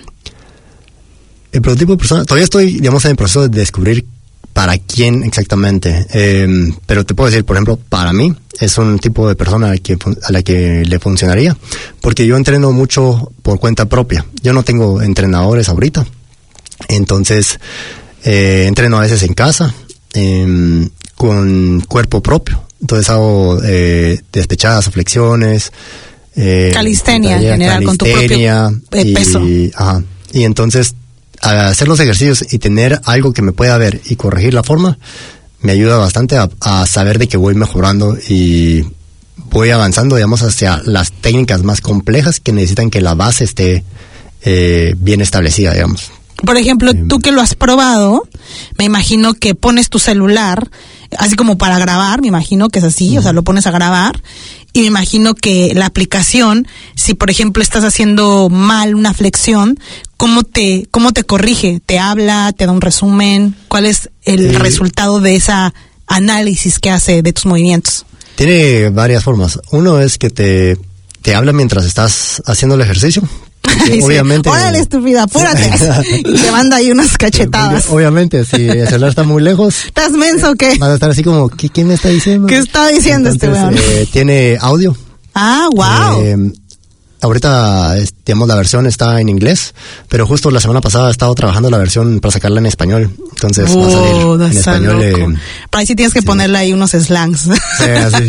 [SPEAKER 7] El prototipo de persona, todavía estoy, digamos, en el proceso de descubrir para quién exactamente. Eh, pero te puedo decir, por ejemplo, para mí es un tipo de persona a la que, a la que le funcionaría, porque yo entreno mucho por cuenta propia. Yo no tengo entrenadores ahorita, entonces eh, entreno a veces en casa eh, con cuerpo propio. Entonces hago eh, despechadas o flexiones. Eh,
[SPEAKER 4] calistenia, en general, con tu propio
[SPEAKER 7] y,
[SPEAKER 4] peso.
[SPEAKER 7] Ajá. Y entonces, al hacer los ejercicios y tener algo que me pueda ver y corregir la forma, me ayuda bastante a, a saber de que voy mejorando y voy avanzando, digamos, hacia las técnicas más complejas que necesitan que la base esté eh, bien establecida, digamos.
[SPEAKER 4] Por ejemplo, tú que lo has probado, me imagino que pones tu celular así como para grabar, me imagino que es así, uh-huh. o sea, lo pones a grabar. Y me imagino que la aplicación, si por ejemplo estás haciendo mal una flexión, ¿cómo te, cómo te corrige? ¿Te habla? ¿Te da un resumen? ¿Cuál es el eh, resultado de esa análisis que hace de tus movimientos?
[SPEAKER 7] Tiene varias formas. Uno es que te, te habla mientras estás haciendo el ejercicio.
[SPEAKER 4] Sí.
[SPEAKER 7] Obviamente.
[SPEAKER 4] Órale, estúpida, apúrate. Y te manda ahí unas cachetadas.
[SPEAKER 7] Obviamente, si el celular está muy lejos.
[SPEAKER 4] ¿Estás menso o qué?
[SPEAKER 7] Vas a estar así como, ¿qué, ¿quién me está diciendo?
[SPEAKER 4] ¿Qué está diciendo Entonces, este weón?
[SPEAKER 7] Eh, tiene audio.
[SPEAKER 4] Ah, wow. Eh,
[SPEAKER 7] ahorita, digamos, la versión está en inglés, pero justo la semana pasada he estado trabajando la versión para sacarla en español. Entonces oh, va a salir en español. Eh,
[SPEAKER 4] Pero ahí sí tienes que sí. ponerle ahí unos slangs. Sí, así.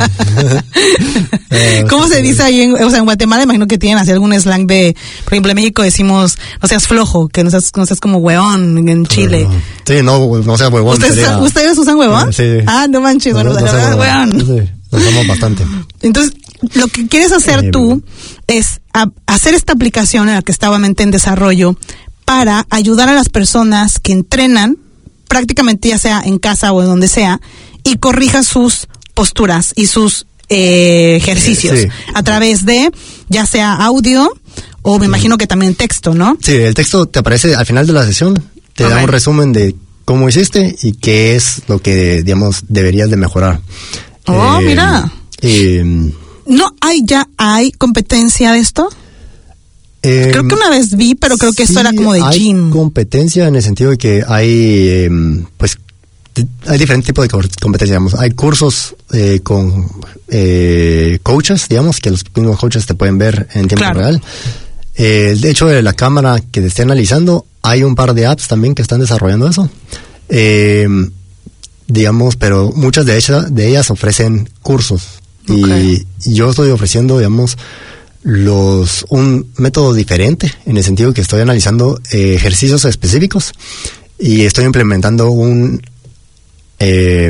[SPEAKER 4] eh, ¿Cómo se dice ahí? En, o sea, en Guatemala imagino que tienen así algún slang de, por ejemplo, en México decimos, no seas flojo, que no seas, no seas como hueón en Chile.
[SPEAKER 7] Sí, no, no seas huevón.
[SPEAKER 4] ¿Ustedes,
[SPEAKER 7] sería...
[SPEAKER 4] ¿Ustedes usan huevón?
[SPEAKER 7] Sí.
[SPEAKER 4] Ah, no manches, bueno, no, no seas huevón.
[SPEAKER 7] Sí, lo usamos bastante.
[SPEAKER 4] Entonces, lo que quieres hacer eh, tú es a, hacer esta aplicación en la que está obviamente en desarrollo para ayudar a las personas que entrenan prácticamente ya sea en casa o en donde sea y corrija sus posturas y sus eh, ejercicios sí. a través de ya sea audio o me imagino que también texto, ¿no?
[SPEAKER 7] Sí, el texto te aparece al final de la sesión, te okay. da un resumen de cómo hiciste y qué es lo que, digamos, deberías de mejorar.
[SPEAKER 4] Oh, eh, mira.
[SPEAKER 7] Eh,
[SPEAKER 4] ¿No hay ya hay competencia de esto? Eh, creo que una vez vi, pero creo que
[SPEAKER 7] sí,
[SPEAKER 4] esto era como de
[SPEAKER 7] hay
[SPEAKER 4] gym.
[SPEAKER 7] Hay competencia en el sentido de que hay, eh, pues, hay diferentes tipos de competencia, digamos. Hay cursos eh, con eh, coaches, digamos, que los mismos coaches te pueden ver en tiempo claro. real. Eh, de hecho, de la cámara que te esté analizando, hay un par de apps también que están desarrollando eso. Eh, digamos, pero muchas de ellas, de ellas ofrecen cursos. Okay. Y yo estoy ofreciendo, digamos, los un método diferente, en el sentido que estoy analizando eh, ejercicios específicos y estoy implementando un eh,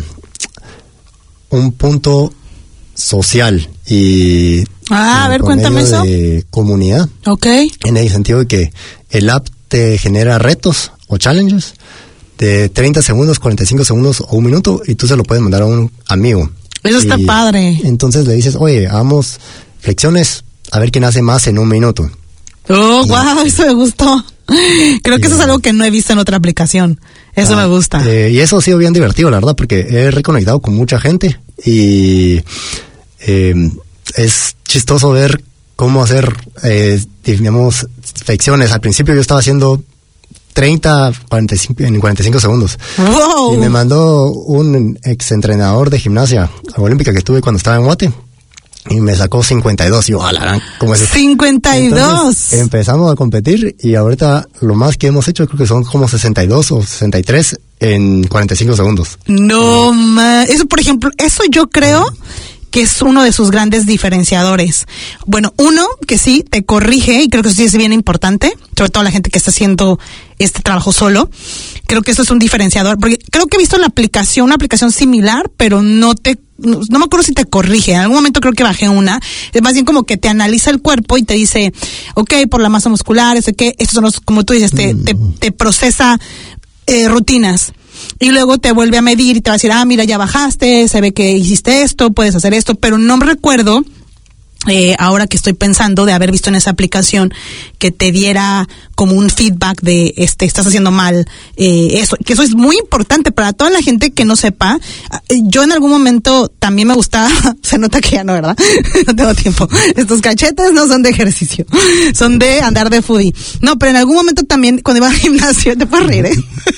[SPEAKER 7] un punto social y
[SPEAKER 4] ah, a ver, cuéntame eso.
[SPEAKER 7] De comunidad.
[SPEAKER 4] Okay.
[SPEAKER 7] En el sentido de que el app te genera retos o challenges de treinta segundos, cuarenta y cinco segundos o un minuto y tú se lo puedes mandar a un amigo.
[SPEAKER 4] Eso está
[SPEAKER 7] y
[SPEAKER 4] padre.
[SPEAKER 7] Entonces le dices, oye, hagamos flexiones, a ver quién hace más en un minuto.
[SPEAKER 4] Oh, y, wow, eso me gustó. Creo que y, eso es algo que no he visto en otra aplicación. Eso ah, me gusta.
[SPEAKER 7] Eh, y eso ha sido bien divertido, la verdad, porque he reconectado con mucha gente y eh, es chistoso ver cómo hacer, eh, digamos, flexiones. Al principio yo estaba haciendo treinta, cuarenta y cinco, en cuarenta y cinco segundos.
[SPEAKER 4] Wow.
[SPEAKER 7] Y me mandó un ex entrenador de gimnasia olímpica que tuve cuando estaba en Guate y me sacó cincuenta y dos. Y yo, ¡ala! ¿Cómo es eso?
[SPEAKER 4] cincuenta y dos.
[SPEAKER 7] Entonces, empezamos a competir y ahorita lo más que hemos hecho creo que son como sesenta y dos o sesenta y tres en cuarenta y cinco segundos.
[SPEAKER 4] No, ma. Eso, por ejemplo, eso yo creo que es uno de sus grandes diferenciadores. Bueno, uno, que sí, te corrige, y creo que eso sí es bien importante, sobre todo la gente que está haciendo este trabajo solo. Creo que eso es un diferenciador, porque creo que he visto la aplicación, una aplicación similar, pero no te, no, no me acuerdo si te corrige. En algún momento creo que bajé una. Es más bien como que te analiza el cuerpo y te dice, ok, por la masa muscular, ese que, estos son los, como tú dices, te, te, te procesa eh, rutinas. Y luego te vuelve a medir y te va a decir, ah, mira, ya bajaste, se ve que hiciste esto, puedes hacer esto, pero no me recuerdo, eh, ahora que estoy pensando de haber visto en esa aplicación, que te diera como un feedback de, este, estás haciendo mal, eh, eso, que eso es muy importante para toda la gente que no sepa. Yo en algún momento también me gustaba, se nota que ya no, ¿verdad? No tengo tiempo. Estos cachetes no son de ejercicio, son de andar de foodie. No, pero en algún momento también, cuando iba al gimnasio, te puedes reír, ¿eh?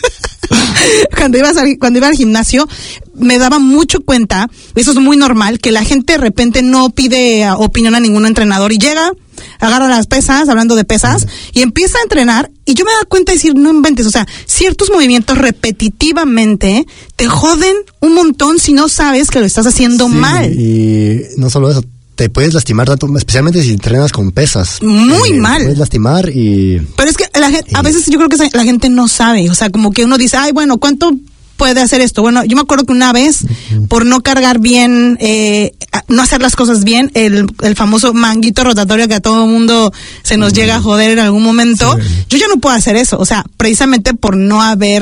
[SPEAKER 4] Cuando iba, al, cuando iba al gimnasio me daba mucho cuenta, eso es muy normal, que la gente de repente no pide opinión a ningún entrenador y llega, agarra las pesas, hablando de pesas, y empieza a entrenar, y yo me daba cuenta de decir, no inventes, o sea, ciertos movimientos repetitivamente te joden un montón si no sabes que lo estás haciendo sí, mal.
[SPEAKER 7] Y no solo eso, te puedes lastimar tanto, especialmente si entrenas con pesas.
[SPEAKER 4] Muy eh,
[SPEAKER 7] Te
[SPEAKER 4] mal.
[SPEAKER 7] puedes lastimar y...
[SPEAKER 4] Pero es que la gente, a veces yo creo que la gente no sabe, o sea, como que uno dice, ay, bueno, ¿cuánto puede hacer esto? Bueno, yo me acuerdo que una vez, uh-huh. por no cargar bien, eh, no hacer las cosas bien, el, el famoso manguito rotatorio que a todo el mundo se nos uh-huh. llega a joder en algún momento, sí. Yo ya no puedo hacer eso, o sea, precisamente por no haber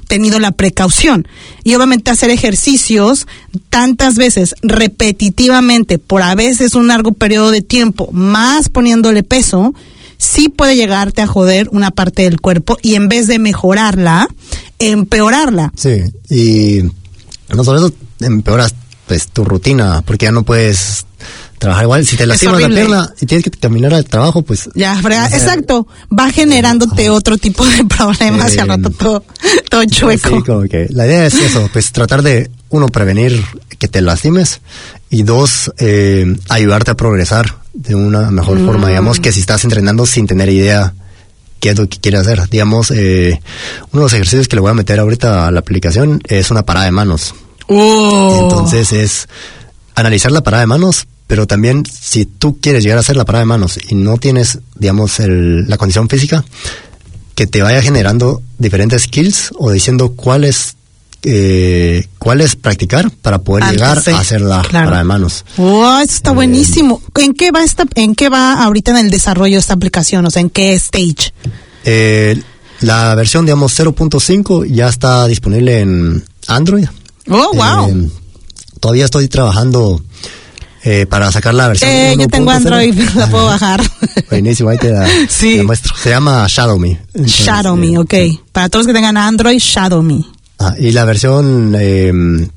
[SPEAKER 4] tenido la precaución. Y obviamente hacer ejercicios tantas veces, repetitivamente, por a veces un largo periodo de tiempo, más poniéndole peso, sí puede llegarte a joder una parte del cuerpo y en vez de mejorarla, empeorarla.
[SPEAKER 7] Sí, y no solo eso, empeoras pues tu rutina, porque ya no puedes trabajar igual. Si te lastimas la pierna y tienes que caminar al trabajo, pues...
[SPEAKER 4] Ya, frega, exacto, va generándote otro tipo de problemas eh, y al rato todo, todo chueco.
[SPEAKER 7] Sí, como que la idea es eso, pues tratar de, uno, prevenir que te lastimes, y dos, eh, ayudarte a progresar de una mejor mm. forma, digamos, que si estás entrenando sin tener idea qué es lo que quieres hacer. Digamos, eh, uno de los ejercicios que le voy a meter ahorita a la aplicación es una parada de manos.
[SPEAKER 4] Oh.
[SPEAKER 7] Entonces es analizar la parada de manos, pero también si tú quieres llegar a hacer la parada de manos y no tienes, digamos, el, la condición física, que te vaya generando diferentes skills o diciendo cuáles eh, cuáles practicar para poder Antes, llegar sí, a hacer la claro. parada de manos.
[SPEAKER 4] Oh, eso está eh, buenísimo. ¿En qué va esta, en qué va ahorita en el desarrollo de esta aplicación? O sea, ¿en qué stage?
[SPEAKER 7] Eh, la versión, digamos, cero punto cinco ya está disponible en Android.
[SPEAKER 4] Oh, wow.
[SPEAKER 7] Eh, todavía estoy trabajando eh, para sacar la versión
[SPEAKER 4] eh,
[SPEAKER 7] uno punto cero.
[SPEAKER 4] Yo tengo Android, la puedo bajar.
[SPEAKER 7] Buenísimo, ahí te la,
[SPEAKER 4] sí.
[SPEAKER 7] te la muestro. Se llama Shadow Me.
[SPEAKER 4] Entonces, Shadow Me, eh, ok. Para todos los que tengan Android, Shadow Me.
[SPEAKER 7] Ah, y la versión eh,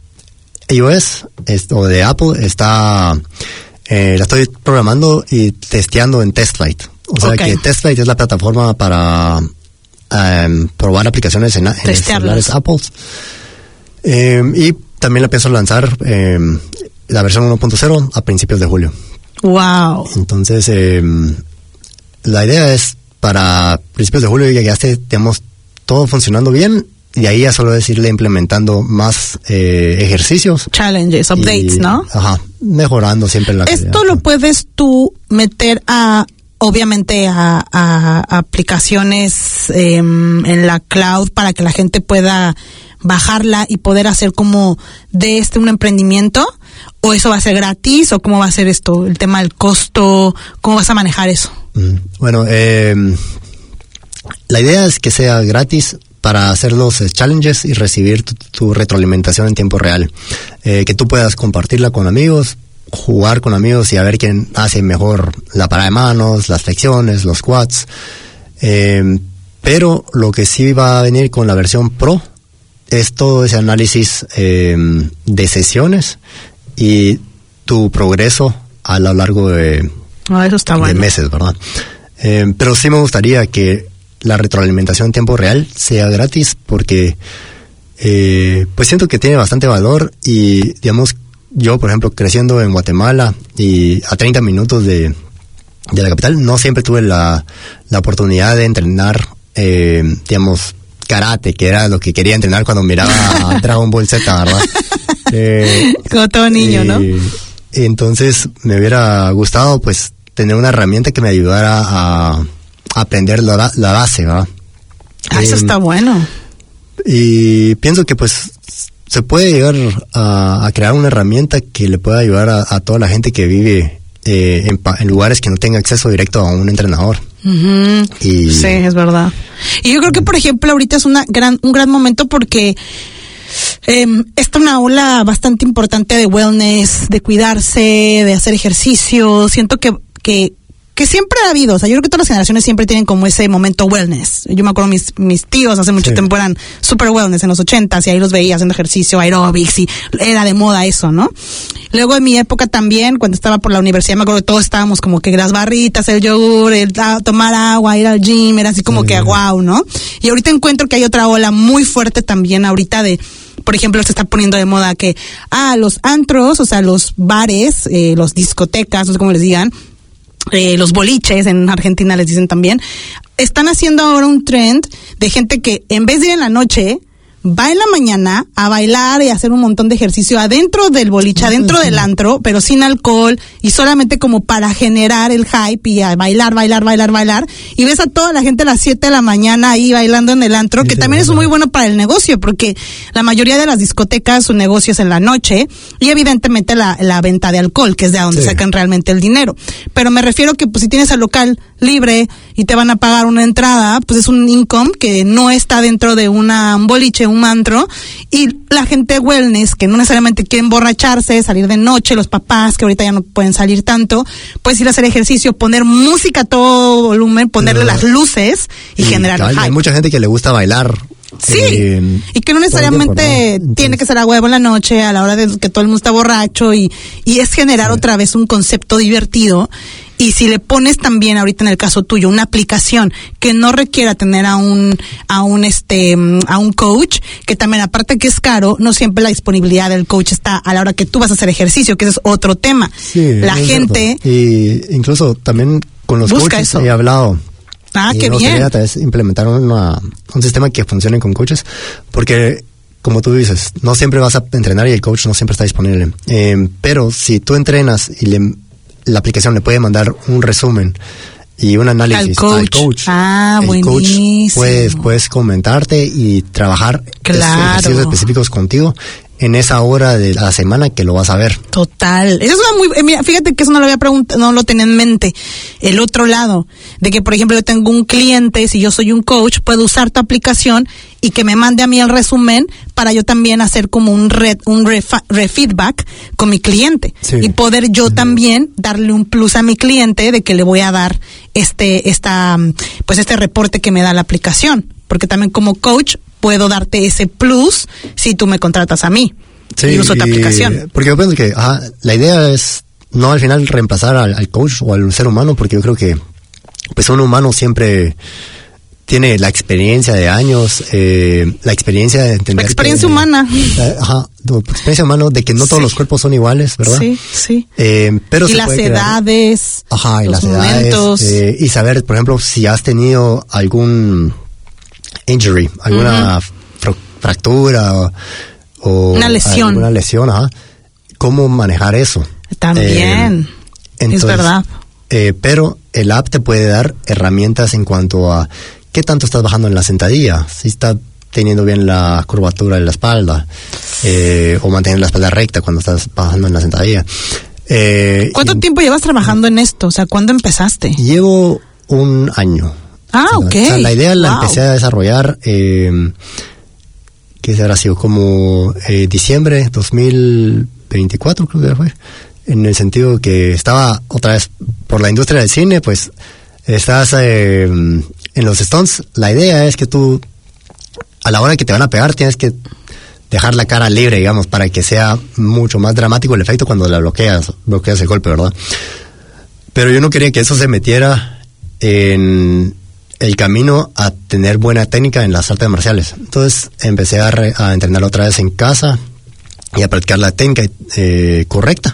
[SPEAKER 7] iOS es, o de Apple está, eh, la estoy programando y testeando en TestFlight. O sea okay. que TestFlight es la plataforma para um, probar aplicaciones en, en celulares Apple. Eh, y también la pienso lanzar eh, la versión uno punto cero a principios de julio.
[SPEAKER 4] Wow.
[SPEAKER 7] Entonces eh, la idea es para principios de julio ya que ya esté, digamos, todo funcionando bien, y ahí ya solo es irle implementando más eh, ejercicios,
[SPEAKER 4] challenges, updates, y, ¿no?
[SPEAKER 7] Ajá, mejorando siempre la
[SPEAKER 4] esto
[SPEAKER 7] calidad.
[SPEAKER 4] Lo puedes tú meter a obviamente a, a aplicaciones eh, en la cloud para que la gente pueda bajarla y poder hacer como de este un emprendimiento, o eso va a ser gratis, o cómo va a ser esto, el tema del costo, cómo vas a manejar eso.
[SPEAKER 7] Mm, bueno, eh, la idea es que sea gratis para hacer los eh, challenges y recibir tu, tu retroalimentación en tiempo real, eh, que tú puedas compartirla con amigos, jugar con amigos y a ver quién hace mejor la parada de manos, las flexiones, los squats, eh, pero lo que sí va a venir con la versión Pro es todo ese análisis eh, de sesiones y tu progreso a lo largo de,
[SPEAKER 4] oh, eso está
[SPEAKER 7] de
[SPEAKER 4] bueno.
[SPEAKER 7] meses, ¿verdad? Eh, pero sí me gustaría que la retroalimentación en tiempo real sea gratis, porque eh, pues siento que tiene bastante valor, y digamos, yo por ejemplo creciendo en Guatemala y a treinta minutos de, de la capital, no siempre tuve la, la oportunidad de entrenar eh, digamos karate, que era lo que quería entrenar cuando miraba Dragon Ball Z, ¿verdad? Eh,
[SPEAKER 4] Como todo niño,
[SPEAKER 7] eh,
[SPEAKER 4] ¿no?
[SPEAKER 7] Entonces me hubiera gustado pues tener una herramienta que me ayudara a aprender la, la base, ¿verdad?
[SPEAKER 4] Ah, eso eh, está bueno.
[SPEAKER 7] Y pienso que pues se puede llegar a, a crear una herramienta que le pueda ayudar a, a toda la gente que vive eh, en, en lugares que no tenga acceso directo a un entrenador.
[SPEAKER 4] Uh-huh. Y sí, es verdad. Y yo creo que, por ejemplo, ahorita es una gran, un gran momento porque eh, está una ola bastante importante de wellness, de cuidarse, de hacer ejercicio. Siento que, que que siempre ha habido, o sea, yo creo que todas las generaciones siempre tienen como ese momento wellness. Yo me acuerdo, mis mis tíos hace mucho sí. tiempo eran super wellness en los ochentas, y ahí los veía haciendo ejercicio, aeróbics, y era de moda eso, ¿no? Luego en mi época también, cuando estaba por la universidad, me acuerdo que todos estábamos como que las barritas, el yogur, el a, tomar agua, ir al gym, era así como sí. que wow, ¿no? Y ahorita encuentro que hay otra ola muy fuerte también ahorita de, por ejemplo, se está poniendo de moda que, ah, los antros, o sea, los bares, eh, los discotecas, no sé cómo les digan, Eh, los boliches, en Argentina les dicen también, están haciendo ahora un trend de gente que en vez de ir en la noche, va en la mañana a bailar y hacer un montón de ejercicio adentro del boliche, adentro uh-huh. del antro, pero sin alcohol, y solamente como para generar el hype y a bailar, bailar, bailar, bailar, y ves a toda la gente a las siete de la mañana ahí bailando en el antro, que sí, también sí, es muy bueno para el negocio, porque la mayoría de las discotecas su negocio es en la noche, y evidentemente la, la venta de alcohol, que es de donde sí. sacan realmente el dinero. Pero me refiero que pues si tienes el local libre y te van a pagar una entrada, pues es un income que no está dentro de una, un boliche, un mantro, y la gente wellness, que no necesariamente quiere emborracharse, salir de noche, los papás que ahorita ya no pueden salir tanto, pues ir a hacer ejercicio, poner música a todo volumen, ponerle Pero, las luces y, y generar
[SPEAKER 7] hay,
[SPEAKER 4] hype.
[SPEAKER 7] Hay mucha gente que le gusta bailar.
[SPEAKER 4] Sí, eh, y que no necesariamente tiempo, ¿no? tiene que ser a huevo en la noche, a la hora de que todo el mundo está borracho, y, y es generar sí. otra vez un concepto divertido. Y si le pones también, ahorita en el caso tuyo, una aplicación que no requiera tener a un, a un este, a un coach, que también aparte que es caro, no siempre la disponibilidad del coach está a la hora que tú vas a hacer ejercicio, que ese es otro tema.
[SPEAKER 7] Sí,
[SPEAKER 4] la gente.
[SPEAKER 7] Cierto. Y incluso también con los coaches eso. he hablado.
[SPEAKER 4] Ah,
[SPEAKER 7] y
[SPEAKER 4] qué
[SPEAKER 7] no
[SPEAKER 4] bien.
[SPEAKER 7] Sería tal vez implementar una, un sistema que funcione con coaches, porque como tú dices, no siempre vas a entrenar y el coach no siempre está disponible. Eh, pero si tú entrenas y le, la aplicación le puede mandar un resumen y un análisis
[SPEAKER 4] al coach,
[SPEAKER 7] al coach
[SPEAKER 4] ah,
[SPEAKER 7] el
[SPEAKER 4] buenísimo.
[SPEAKER 7] coach puedes, puedes comentarte y trabajar
[SPEAKER 4] claro.
[SPEAKER 7] ejercicios específicos contigo en esa hora de la semana que lo vas a ver.
[SPEAKER 4] Total. Eso es una muy, mira, fíjate que eso no lo había preguntado, no lo tenía en mente. El otro lado, de que por ejemplo yo tengo un cliente, si yo soy un coach, puedo usar tu aplicación y que me mande a mí el resumen para yo también hacer como un red, un refa, refeedback con mi cliente. Sí. Y poder yo sí. también darle un plus a mi cliente de que le voy a dar este, esta, pues este reporte que me da la aplicación. Porque también como coach puedo darte ese plus si tú me contratas a mí sí, y uso tu aplicación.
[SPEAKER 7] Porque yo pienso que ajá, la idea es no al final reemplazar al, al coach o al ser humano, porque yo creo que pues un humano siempre tiene la experiencia de años, eh, la experiencia de entender...
[SPEAKER 4] La experiencia
[SPEAKER 7] que,
[SPEAKER 4] humana.
[SPEAKER 7] La, ajá, la experiencia humana de que no todos sí. los cuerpos son iguales, ¿verdad?
[SPEAKER 4] Sí, sí.
[SPEAKER 7] Eh, pero
[SPEAKER 4] y
[SPEAKER 7] se
[SPEAKER 4] las
[SPEAKER 7] puede
[SPEAKER 4] edades,
[SPEAKER 7] crear, ajá, y
[SPEAKER 4] los
[SPEAKER 7] las
[SPEAKER 4] momentos.
[SPEAKER 7] edades, eh, y saber, por ejemplo, si has tenido algún injury, alguna uh-huh. fractura o, o
[SPEAKER 4] una lesión,
[SPEAKER 7] alguna lesión, ajá, cómo manejar eso.
[SPEAKER 4] También, eh, entonces, es verdad.
[SPEAKER 7] Eh, pero el app te puede dar herramientas en cuanto a qué tanto estás bajando en la sentadilla, si estás teniendo bien la curvatura de la espalda, eh, o mantener la espalda recta cuando estás bajando en la sentadilla. Eh,
[SPEAKER 4] ¿Cuánto
[SPEAKER 7] y,
[SPEAKER 4] tiempo llevas trabajando en esto? O sea, ¿cuándo empezaste?
[SPEAKER 7] Llevo un año.
[SPEAKER 4] Ah,
[SPEAKER 7] o sea,
[SPEAKER 4] ok.
[SPEAKER 7] O sea, la idea la
[SPEAKER 4] wow.
[SPEAKER 7] empecé a desarrollar, eh, ¿qué será sido? Como eh, diciembre dos mil veinticuatro, creo que fue. En el sentido que estaba otra vez por la industria del cine, pues estás eh, en los Stones. La idea es que tú, a la hora que te van a pegar, tienes que dejar la cara libre, digamos, para que sea mucho más dramático el efecto cuando la bloqueas, bloqueas el golpe, ¿verdad? Pero yo no quería que eso se metiera en el camino a tener buena técnica en las artes marciales. Entonces empecé a, re, a entrenar otra vez en casa y a practicar la técnica eh, correcta.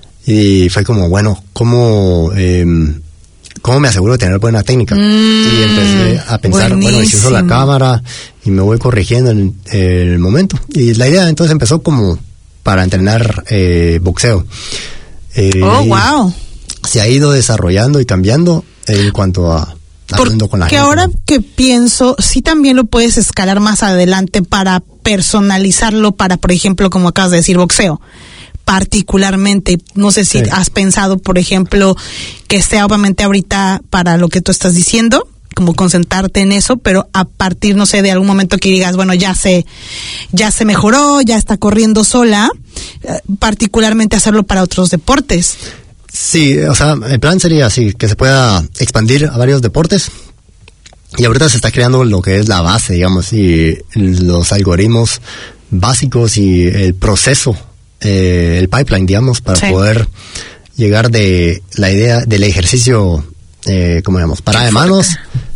[SPEAKER 7] Y fue como, bueno, ¿cómo, eh, ¿cómo me aseguro de tener buena técnica? Mm, y empecé a pensar, buenísimo. Bueno, y si uso la cámara y me voy corrigiendo en el momento. Y la idea entonces empezó como para entrenar eh, boxeo. Eh,
[SPEAKER 4] oh, wow.
[SPEAKER 7] Se ha ido desarrollando y cambiando en cuanto a hablando con la gente.
[SPEAKER 4] Que ahora que pienso, sí también lo puedes escalar más adelante para personalizarlo para, por ejemplo, como acabas de decir, boxeo. Particularmente, no sé si sí. has pensado, por ejemplo, que sea obviamente ahorita para lo que tú estás diciendo, como concentrarte en eso, pero a partir, no sé, de algún momento que digas, bueno, ya se, ya se mejoró, ya está corriendo sola, eh, particularmente hacerlo para otros deportes.
[SPEAKER 7] Sí, o sea, el plan sería así, que se pueda expandir a varios deportes. Y ahorita se está creando lo que es la base, digamos, y los algoritmos básicos y el proceso, eh, el pipeline, digamos, para sí. poder llegar de la idea del ejercicio, eh, como digamos, parada de manos,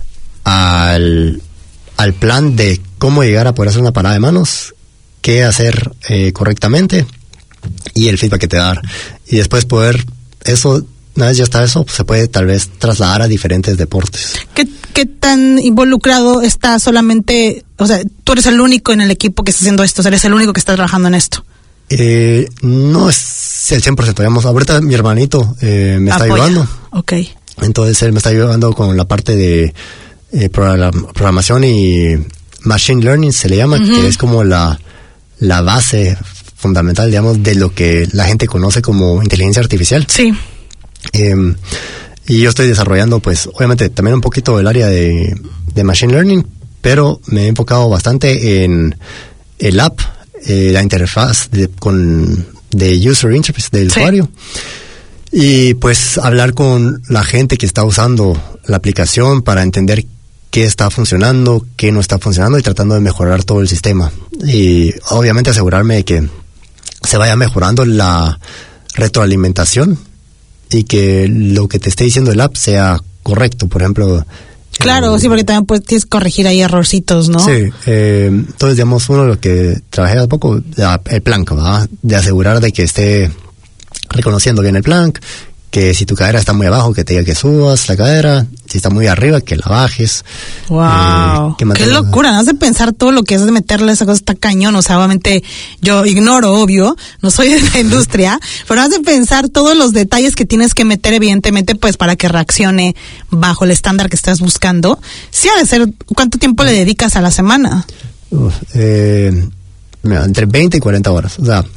[SPEAKER 7] al, al plan de cómo llegar a poder hacer una parada de manos, qué hacer eh, correctamente y el feedback que te da. Y después poder, eso, una vez ya está eso, pues se puede tal vez trasladar a diferentes deportes.
[SPEAKER 4] ¿Qué, qué tan involucrado está solamente, o sea, tú eres el único en el equipo que está haciendo esto, o sea, eres el único que está trabajando en esto?
[SPEAKER 7] Eh, no es el cien por ciento, digamos, ahorita mi hermanito eh, me está
[SPEAKER 4] Apoya.
[SPEAKER 7] ayudando.
[SPEAKER 4] Ok.
[SPEAKER 7] Entonces él me está ayudando con la parte de eh, programación y machine learning, se le llama, uh-huh. que es como la, la base fundamental, digamos, de lo que la gente conoce como inteligencia artificial.
[SPEAKER 4] Sí.
[SPEAKER 7] Eh, y yo estoy desarrollando, pues, obviamente, también un poquito el área de, de machine learning, pero me he enfocado bastante en el app, eh, la interfaz de, con, de user interface del
[SPEAKER 4] Sí.
[SPEAKER 7] usuario. Y pues hablar con la gente que está usando la aplicación para entender qué está funcionando, qué no está funcionando y tratando de mejorar todo el sistema. Y obviamente asegurarme de que se vaya mejorando la retroalimentación y que lo que te esté diciendo el app sea correcto. Por ejemplo...
[SPEAKER 4] Claro,
[SPEAKER 7] el,
[SPEAKER 4] sí, porque también pues, tienes que corregir ahí errorcitos, ¿no?
[SPEAKER 7] Sí, eh, entonces digamos uno de lo que trabajé hace poco, la, el plan, ¿verdad? De asegurar de que esté reconociendo bien el plan, que si tu cadera está muy abajo, que te diga que subas la cadera, si está muy arriba, que la bajes.
[SPEAKER 4] Wow,
[SPEAKER 7] eh, que
[SPEAKER 4] qué
[SPEAKER 7] mantengas-
[SPEAKER 4] locura, ¿no? Has de pensar todo lo que es de meterle esa cosa, está cañón, o sea, obviamente yo ignoro, obvio, no soy de la industria, pero has de pensar todos los detalles que tienes que meter, evidentemente, pues para que reaccione bajo el estándar que estás buscando. Sí ha de ser, ¿cuánto tiempo le dedicas a la semana?
[SPEAKER 7] Uf, eh, mira, entre veinte y cuarenta horas, o sea,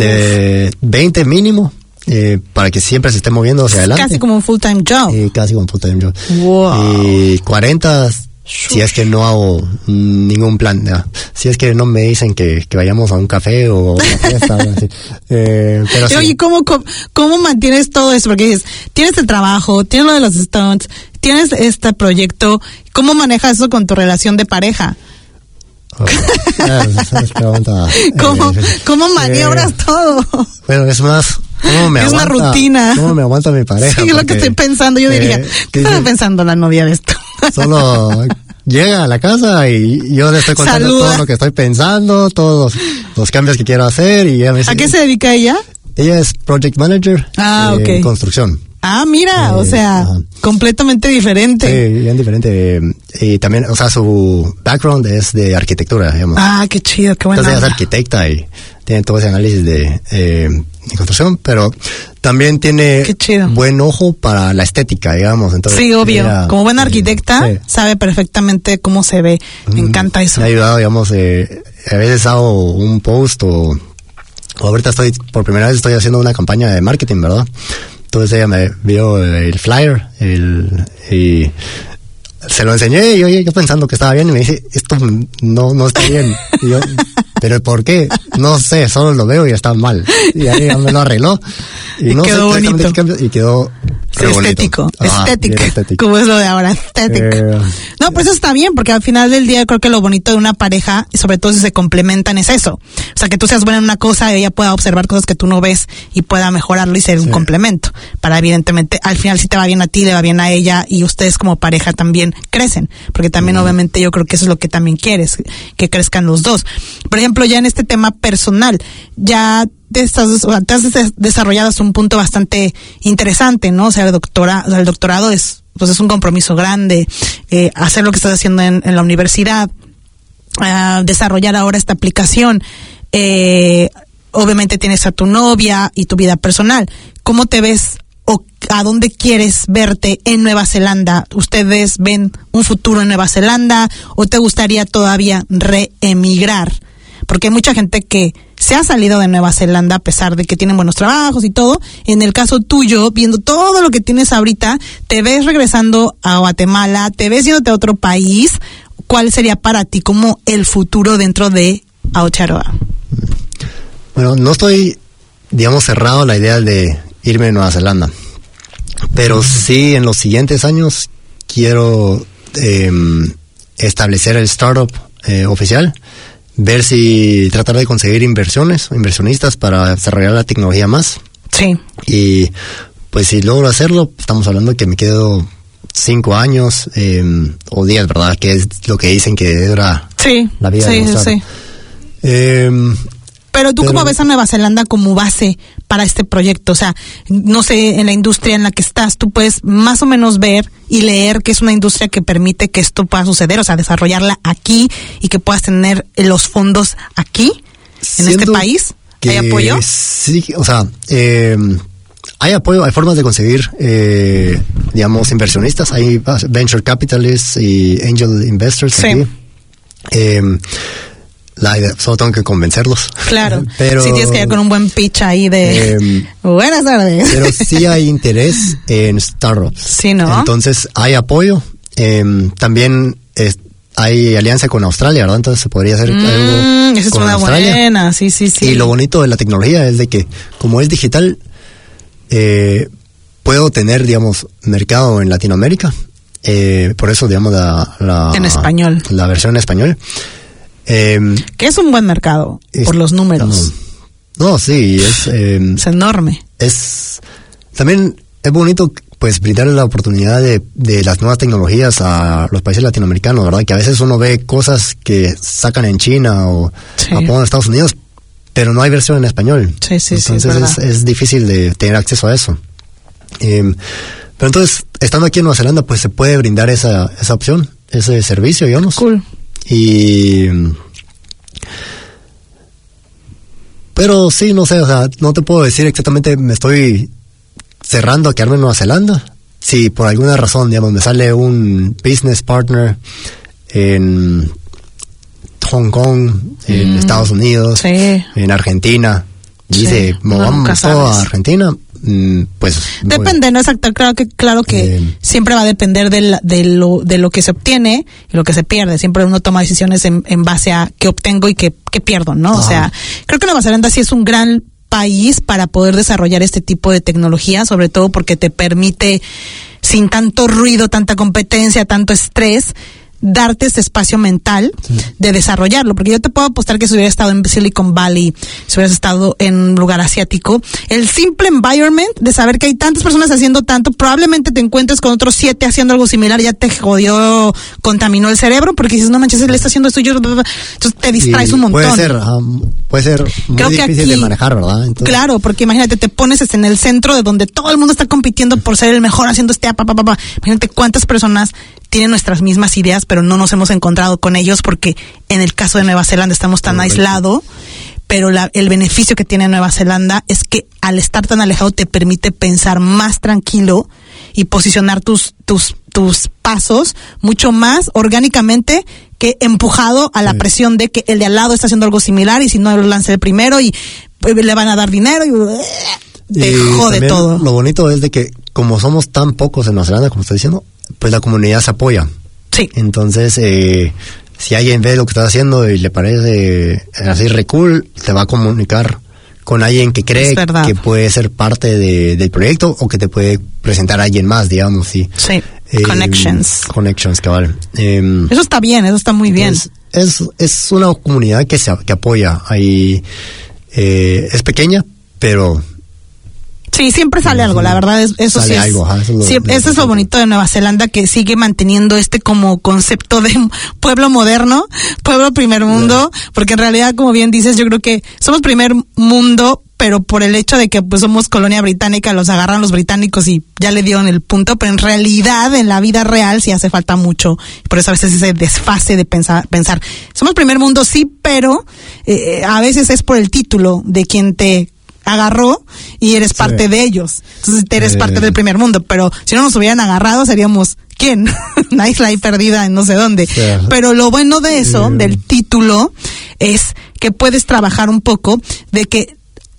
[SPEAKER 7] de veinte mínimo, eh, para que siempre se esté moviendo hacia adelante.
[SPEAKER 4] Casi como un full-time job.
[SPEAKER 7] Eh, casi como full time job.
[SPEAKER 4] Wow.
[SPEAKER 7] Y cuarenta si es que no hago ningún plan, ya. Si es que no me dicen que, que vayamos a un café o a una fiesta, algo así. Eh, pero sí.
[SPEAKER 4] Oye, ¿cómo, cómo, ¿cómo mantienes todo eso? Porque dices, tienes el trabajo, tienes lo de los stunts, tienes este proyecto, ¿cómo manejas eso con tu relación de pareja?
[SPEAKER 7] Oh, ah, esa es pregunta,
[SPEAKER 4] ¿Cómo,
[SPEAKER 7] eh,
[SPEAKER 4] ¿cómo maniobras
[SPEAKER 7] eh,
[SPEAKER 4] todo?
[SPEAKER 7] Bueno, es más, ¿cómo me
[SPEAKER 4] Es una
[SPEAKER 7] aguanta,
[SPEAKER 4] rutina.
[SPEAKER 7] ¿Cómo me aguanta mi pareja?
[SPEAKER 4] Sí, es lo
[SPEAKER 7] Porque,
[SPEAKER 4] que estoy pensando. Yo diría,
[SPEAKER 7] eh,
[SPEAKER 4] ¿qué estaba
[SPEAKER 7] dice-
[SPEAKER 4] pensando la novia de esto?
[SPEAKER 7] Solo llega a la casa y yo le estoy contando
[SPEAKER 4] Saluda.
[SPEAKER 7] todo lo que estoy pensando, todos los, los cambios que quiero hacer y ella me dice,
[SPEAKER 4] ¿A qué se dedica ella?
[SPEAKER 7] ella es project manager
[SPEAKER 4] Ah,
[SPEAKER 7] en
[SPEAKER 4] ok.
[SPEAKER 7] construcción.
[SPEAKER 4] Ah, mira,
[SPEAKER 7] Eh,
[SPEAKER 4] o sea,
[SPEAKER 7] ajá.
[SPEAKER 4] completamente diferente.
[SPEAKER 7] Sí, bien diferente. eh, Y también, o sea, su background es de arquitectura, digamos.
[SPEAKER 4] Ah, qué chido, qué buena
[SPEAKER 7] Entonces ella es
[SPEAKER 4] onda.
[SPEAKER 7] arquitecta y tiene todo ese análisis de, eh, de construcción, pero también tiene
[SPEAKER 4] Qué chido.
[SPEAKER 7] buen ojo para la estética, digamos. Entonces,
[SPEAKER 4] Sí, obvio.
[SPEAKER 7] ella,
[SPEAKER 4] Como buena
[SPEAKER 7] eh,
[SPEAKER 4] arquitecta,
[SPEAKER 7] sí.
[SPEAKER 4] sabe perfectamente cómo se ve. Me
[SPEAKER 7] Mm,
[SPEAKER 4] encanta eso.
[SPEAKER 7] Me ha ayudado, digamos, eh, a veces hago un post o, o ahorita estoy, por primera vez estoy haciendo una campaña de marketing, ¿verdad? Entonces ella me vio el flyer el, y se lo enseñé y yo, yo pensando que estaba bien y me dice, esto no, no está bien. Y yo, ¿pero por qué? No sé, solo lo veo y está mal. Y ahí ya me lo arregló. Y,
[SPEAKER 4] Y
[SPEAKER 7] no
[SPEAKER 4] quedó
[SPEAKER 7] sé exactamente
[SPEAKER 4] bonito.
[SPEAKER 7] qué cambio, y quedó
[SPEAKER 4] Sí,
[SPEAKER 7] re bonito.
[SPEAKER 4] estético,
[SPEAKER 7] Ajá,
[SPEAKER 4] estético,
[SPEAKER 7] bien estético.
[SPEAKER 4] como es lo de ahora, estético.
[SPEAKER 7] Eh,
[SPEAKER 4] no, pues eso está bien, porque al final del día creo que lo bonito de una pareja, y sobre todo si se complementan, es eso. O sea, que tú seas buena en una cosa y ella pueda observar cosas que tú no ves y pueda mejorarlo y ser un
[SPEAKER 7] Sí.
[SPEAKER 4] complemento. Para evidentemente, al final si te va bien a ti, le va bien a ella y ustedes como pareja también crecen. Porque también obviamente yo creo que eso es lo que también quieres, que crezcan los dos. Por ejemplo, ya en este tema personal, ya te, estás, o sea, te has des- desarrollado hasta un punto bastante interesante, ¿no? O sea, el, doctora, o sea, el doctorado es, pues es un compromiso grande, eh, hacer lo que estás haciendo en, en la universidad, uh, desarrollar ahora esta aplicación, eh, obviamente tienes a tu novia y tu vida personal. ¿Cómo te ves o a dónde quieres verte en Nueva Zelanda? ¿Ustedes ven un futuro en Nueva Zelanda o te gustaría todavía reemigrar? Porque hay mucha gente que se ha salido de Nueva Zelanda a pesar de que tienen buenos trabajos y todo. En el caso tuyo, viendo todo lo que tienes ahorita, ¿te ves regresando a Guatemala? ¿Te ves yéndote a otro país? ¿Cuál sería para ti como el futuro dentro de Aotearoa?
[SPEAKER 7] Bueno, no estoy, digamos, cerrado a la idea de irme a Nueva Zelanda, pero sí en los siguientes años quiero eh, establecer el startup eh, oficial, ver si tratar de conseguir inversiones, inversionistas para desarrollar la tecnología más.
[SPEAKER 4] Sí.
[SPEAKER 7] Y pues si logro hacerlo, estamos hablando que me quedo cinco años eh, o diez, ¿verdad? Que es lo que dicen que dura
[SPEAKER 4] Sí,
[SPEAKER 7] la vida
[SPEAKER 4] sí,
[SPEAKER 7] de un
[SPEAKER 4] sí,
[SPEAKER 7] startup.
[SPEAKER 4] sí.
[SPEAKER 7] Eh,
[SPEAKER 4] Pero tú,
[SPEAKER 7] Pero-
[SPEAKER 4] ¿cómo ves a Nueva Zelanda como base para este proyecto? O sea, no sé, en la industria en la que estás, tú puedes más o menos ver y leer que es una industria que permite que esto pueda suceder, o sea, desarrollarla aquí y que puedas tener los fondos aquí, en este
[SPEAKER 7] Siento
[SPEAKER 4] país. ¿Hay
[SPEAKER 7] que
[SPEAKER 4] apoyo?
[SPEAKER 7] Sí, o sea, eh, hay apoyo, hay formas de conseguir, eh, digamos, inversionistas, hay venture capitalists y angel investors
[SPEAKER 4] Sí.
[SPEAKER 7] aquí. Eh, la idea, solo tengo que convencerlos.
[SPEAKER 4] Claro,
[SPEAKER 7] Pero,
[SPEAKER 4] si tienes que ir con un buen pitch ahí de
[SPEAKER 7] Eh,
[SPEAKER 4] buenas tardes.
[SPEAKER 7] pero sí hay interés en startups.
[SPEAKER 4] Sí, ¿no?
[SPEAKER 7] Entonces hay apoyo. Eh, también es- hay alianza con Australia, ¿verdad? Entonces se podría hacer
[SPEAKER 4] mm,
[SPEAKER 7] algo
[SPEAKER 4] esa es
[SPEAKER 7] con
[SPEAKER 4] una
[SPEAKER 7] Australia.
[SPEAKER 4] Buena, sí, sí, sí.
[SPEAKER 7] Y lo bonito de la tecnología es de que, como es digital, eh, puedo tener, digamos, mercado en Latinoamérica. Eh, por eso, digamos, la, la...
[SPEAKER 4] En español.
[SPEAKER 7] La versión en español. Eh,
[SPEAKER 4] que es un buen mercado,
[SPEAKER 7] es,
[SPEAKER 4] por los números.
[SPEAKER 7] No, no sí, es... Eh,
[SPEAKER 4] es enorme.
[SPEAKER 7] Es... También es bonito, pues, brindarle la oportunidad de, de las nuevas tecnologías a los países latinoamericanos, ¿verdad? Que a veces uno ve cosas que sacan en China o
[SPEAKER 4] sí.
[SPEAKER 7] Japón o Estados Unidos, pero no hay versión en español.
[SPEAKER 4] Sí, sí,
[SPEAKER 7] entonces
[SPEAKER 4] sí, es,
[SPEAKER 7] es, es difícil de tener acceso a eso. Eh, pero entonces, estando aquí en Nueva Zelanda, pues se puede brindar esa, esa opción, ese servicio, digamos.
[SPEAKER 4] Cool.
[SPEAKER 7] Y... Pero sí, no sé, o sea, no te puedo decir exactamente, me estoy cerrando a quedarme en Nueva Zelanda. Si por alguna razón, digamos, me sale un business partner en Hong Kong, en mm, Estados Unidos, sí. en Argentina, y sí. dice, no, vamos todos a Argentina, pues...
[SPEAKER 4] Depende,
[SPEAKER 7] voy.
[SPEAKER 4] ¿no? Exacto, claro que, claro que eh, siempre va a depender de, de, lo, de lo que se obtiene y lo que se pierde. Siempre uno toma decisiones en, en base a qué obtengo y qué, qué pierdo, ¿no? Ajá. O sea, creo que Nueva Zelanda sí es un gran país para poder desarrollar este tipo de tecnología, sobre todo porque te permite, sin tanto ruido, tanta competencia, tanto estrés, darte este espacio mental sí. de desarrollarlo, porque yo te puedo apostar que si hubieras estado en Silicon Valley, si hubieras estado en un lugar asiático, el simple environment de saber que hay tantas personas haciendo tanto, probablemente te encuentres con otros siete haciendo algo similar, ya te jodió, contaminó el cerebro, porque dices, no manches, él está haciendo esto y yo, entonces te distraes y un montón.
[SPEAKER 7] Puede ser, um, puede ser muy Creo difícil que aquí, de manejar, ¿verdad? Entonces...
[SPEAKER 4] Claro, porque imagínate, te pones en el centro de donde todo el mundo está compitiendo por ser el mejor haciendo este, pa, pa, pa, pa. Imagínate cuántas personas tienen nuestras mismas ideas, pero no nos hemos encontrado con ellos porque en el caso de Nueva Zelanda estamos tan aislados, pero la, el beneficio que tiene Nueva Zelanda es que al estar tan alejado te permite pensar más tranquilo y posicionar tus tus tus pasos mucho más orgánicamente que empujado a la sí. presión de que el de al lado está haciendo algo similar y si no lo lanza el primero y pues, le van a dar dinero y te y jode todo.
[SPEAKER 7] Lo bonito es de que como somos tan pocos en Nueva Zelanda, como estoy diciendo, pues la comunidad se apoya.
[SPEAKER 4] Sí.
[SPEAKER 7] Entonces, eh, si alguien ve lo que estás haciendo y le parece así re cool, te va a comunicar con alguien que cree que puede ser parte de, del proyecto o que te puede presentar a alguien más, digamos. Sí.
[SPEAKER 4] Sí.
[SPEAKER 7] Eh,
[SPEAKER 4] connections.
[SPEAKER 7] Connections, cabal. Eh,
[SPEAKER 4] eso está bien, eso está muy bien.
[SPEAKER 7] Es, es una comunidad que se que apoya. Ahí, eh, es pequeña, pero...
[SPEAKER 4] Sí, siempre sale algo, la verdad, es, eso
[SPEAKER 7] sale
[SPEAKER 4] sí es,
[SPEAKER 7] algo, ajá, eso,
[SPEAKER 4] sí, eso es lo bonito de Nueva Zelanda, que sigue manteniendo este como concepto de pueblo moderno, pueblo primer mundo, yeah. porque en realidad, como bien dices, yo creo que somos primer mundo, pero por el hecho de que pues somos colonia británica, los agarran los británicos y ya le dieron el punto, pero en realidad, en la vida real sí hace falta mucho, por eso a veces ese desfase de pensar, pensar, somos primer mundo sí, pero eh, a veces es por el título de quien te agarró y eres parte sí. de ellos, entonces eres eh. parte del primer mundo, pero si no nos hubieran agarrado seríamos ¿quién? Una isla ahí perdida en no sé dónde, sí. pero lo bueno de eso, sí. del título, es que puedes trabajar un poco de que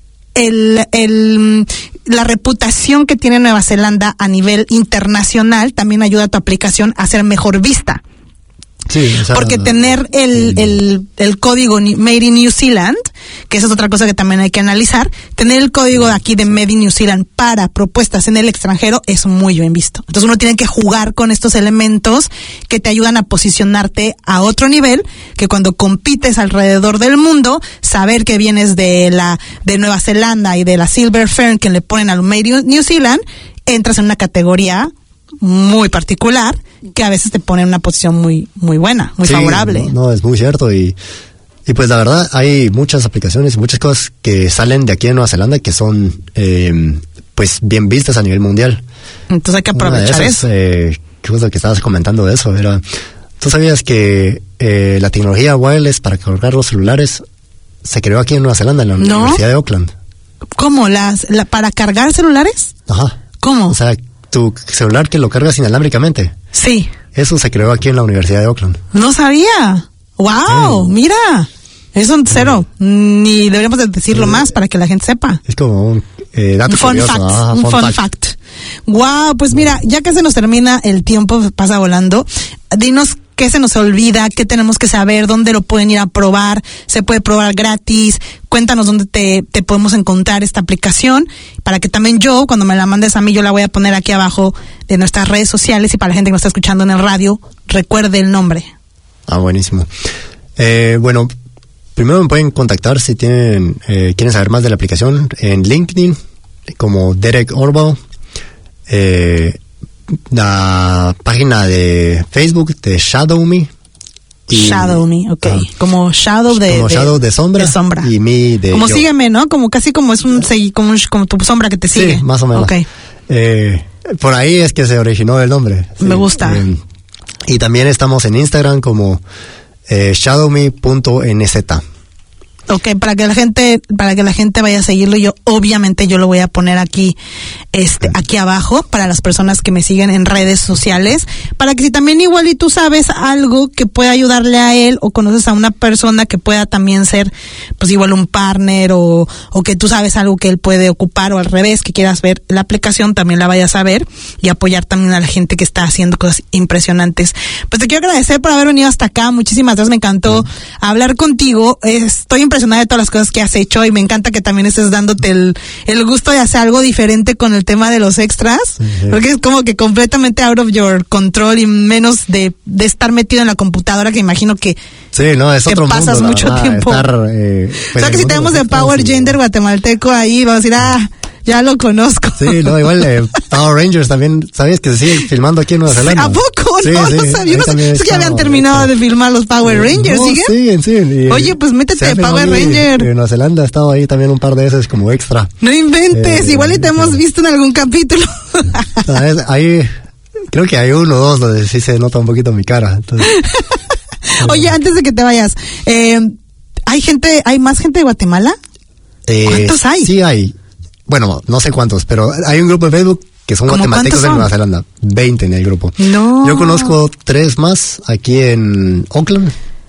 [SPEAKER 4] el, el la reputación que tiene Nueva Zelanda a nivel internacional también ayuda a tu aplicación a ser mejor vista.
[SPEAKER 7] Sí, o sea,
[SPEAKER 4] porque tener el, el, el código Made in New Zealand, que esa es otra cosa que también hay que analizar, tener el código de aquí de Made in New Zealand para propuestas en el extranjero es muy bien visto. Entonces uno tiene que jugar con estos elementos que te ayudan a posicionarte a otro nivel, que cuando compites alrededor del mundo, saber que vienes de la de Nueva Zelanda y de la Silver Fern que le ponen al Made in New Zealand, entras en una categoría muy particular que a veces te pone en una posición muy muy buena, muy sí, favorable.
[SPEAKER 7] No, no, es muy cierto y, y pues la verdad hay muchas aplicaciones y muchas cosas que salen de aquí de Nueva Zelanda que son eh, pues bien vistas a nivel mundial.
[SPEAKER 4] Entonces hay que aprovechar
[SPEAKER 7] esas,
[SPEAKER 4] eso.
[SPEAKER 7] Eh, ¿Qué cosa que estabas comentando de eso? Era, ¿tú sabías que eh, la tecnología wireless para cargar los celulares se creó aquí en Nueva Zelanda, en la ¿No? Universidad de Auckland?
[SPEAKER 4] ¿Cómo? ¿Las, la, ¿Para cargar celulares?
[SPEAKER 7] Ajá.
[SPEAKER 4] ¿Cómo?
[SPEAKER 7] O sea, tu celular que lo cargas inalámbricamente.
[SPEAKER 4] Sí.
[SPEAKER 7] Eso se creó aquí en la Universidad de Auckland.
[SPEAKER 4] No sabía. ¡Wow! Sí. Mira. Es un cero. Mm. Ni deberíamos de decirlo sí. más para que la gente sepa.
[SPEAKER 7] Es como un eh, dato
[SPEAKER 4] fun
[SPEAKER 7] curioso.
[SPEAKER 4] fact.
[SPEAKER 7] Ah,
[SPEAKER 4] un
[SPEAKER 7] fun,
[SPEAKER 4] fun
[SPEAKER 7] fact.
[SPEAKER 4] fact. Wow, pues mira, ya que se nos termina el tiempo, pasa volando. Dinos ¿Qué se nos olvida? ¿Qué tenemos que saber? ¿Dónde lo pueden ir a probar? ¿Se puede probar gratis? Cuéntanos dónde te, te podemos encontrar esta aplicación, para que también yo, cuando me la mandes a mí, yo la voy a poner aquí abajo de nuestras redes sociales, y para la gente que nos está escuchando en el radio, recuerde el nombre.
[SPEAKER 7] Ah, buenísimo. Eh, bueno, primero me pueden contactar si tienen eh, quieren saber más de la aplicación en LinkedIn, como Derek Orbal. Eh, la página de Facebook de Shadow Me.
[SPEAKER 4] Y, Shadow Me, ok. Uh, como Shadow de...
[SPEAKER 7] Como
[SPEAKER 4] de,
[SPEAKER 7] Shadow de sombra.
[SPEAKER 4] De sombra.
[SPEAKER 7] Y Me de
[SPEAKER 4] Como
[SPEAKER 7] yo.
[SPEAKER 4] Sígueme, ¿no? Como casi como es un... Como, un, como tu sombra que te sigue.
[SPEAKER 7] Sí, más o menos.
[SPEAKER 4] Ok.
[SPEAKER 7] Eh, por ahí es que se originó el nombre.
[SPEAKER 4] Me
[SPEAKER 7] sí.
[SPEAKER 4] gusta.
[SPEAKER 7] Eh, y también estamos en Instagram como eh, shadowme punto n z.
[SPEAKER 4] Ok, para que la gente, para que la gente vaya a seguirlo, yo obviamente yo lo voy a poner aquí, este, aquí abajo, para las personas que me siguen en redes sociales, para que si también igual y tú sabes algo que pueda ayudarle a él, o conoces a una persona que pueda también ser, pues igual un partner, o, o que tú sabes algo que él puede ocupar, o al revés, que quieras ver la aplicación, también la vayas a ver, y apoyar también a la gente que está haciendo cosas impresionantes. Pues te quiero agradecer por haber venido hasta acá, muchísimas gracias, me encantó hablar contigo, estoy impresionada de todas las cosas que has hecho, y me encanta que también estés dándote el, el gusto de hacer algo diferente con el tema de los extras, uh-huh. porque es como que completamente out of your control, y menos de, de estar metido en la computadora, que imagino que,
[SPEAKER 7] sí, no, es
[SPEAKER 4] que
[SPEAKER 7] otro
[SPEAKER 4] pasas
[SPEAKER 7] mundo,
[SPEAKER 4] mucho
[SPEAKER 7] verdad,
[SPEAKER 4] tiempo.
[SPEAKER 7] Estar, eh, pues
[SPEAKER 4] o sea que si tenemos de Power sí, Gender guatemalteco ahí, vamos a decir, ah, ya lo conozco.
[SPEAKER 7] Sí, no, igual eh, Power Rangers también, ¿sabías que se sigue filmando aquí en Nueva Zelanda?
[SPEAKER 4] ¿A poco?
[SPEAKER 7] Sí,
[SPEAKER 4] no,
[SPEAKER 7] sí,
[SPEAKER 4] no sabía. No sé, es que ya habían terminado
[SPEAKER 7] hecho.
[SPEAKER 4] de filmar los Power Rangers,
[SPEAKER 7] no,
[SPEAKER 4] ¿siguen?
[SPEAKER 7] Siguen, siguen. Y,
[SPEAKER 4] Oye, pues métete de Power Ranger.
[SPEAKER 7] En Nueva Zelanda he estado ahí también un par de veces como extra.
[SPEAKER 4] No inventes, eh, igual y te hemos sí. visto en algún capítulo.
[SPEAKER 7] Ahí, creo que hay uno o dos donde sí se nota un poquito mi cara. Entonces,
[SPEAKER 4] Oye, antes de que te vayas, eh, ¿hay gente, hay más gente de Guatemala?
[SPEAKER 7] Eh,
[SPEAKER 4] ¿Cuántos hay?
[SPEAKER 7] Sí hay. Bueno, no sé cuántos, pero hay un grupo de Facebook que son guatemaltecos de Nueva Zelanda. veinte en el grupo.
[SPEAKER 4] No.
[SPEAKER 7] Yo conozco tres más aquí en Auckland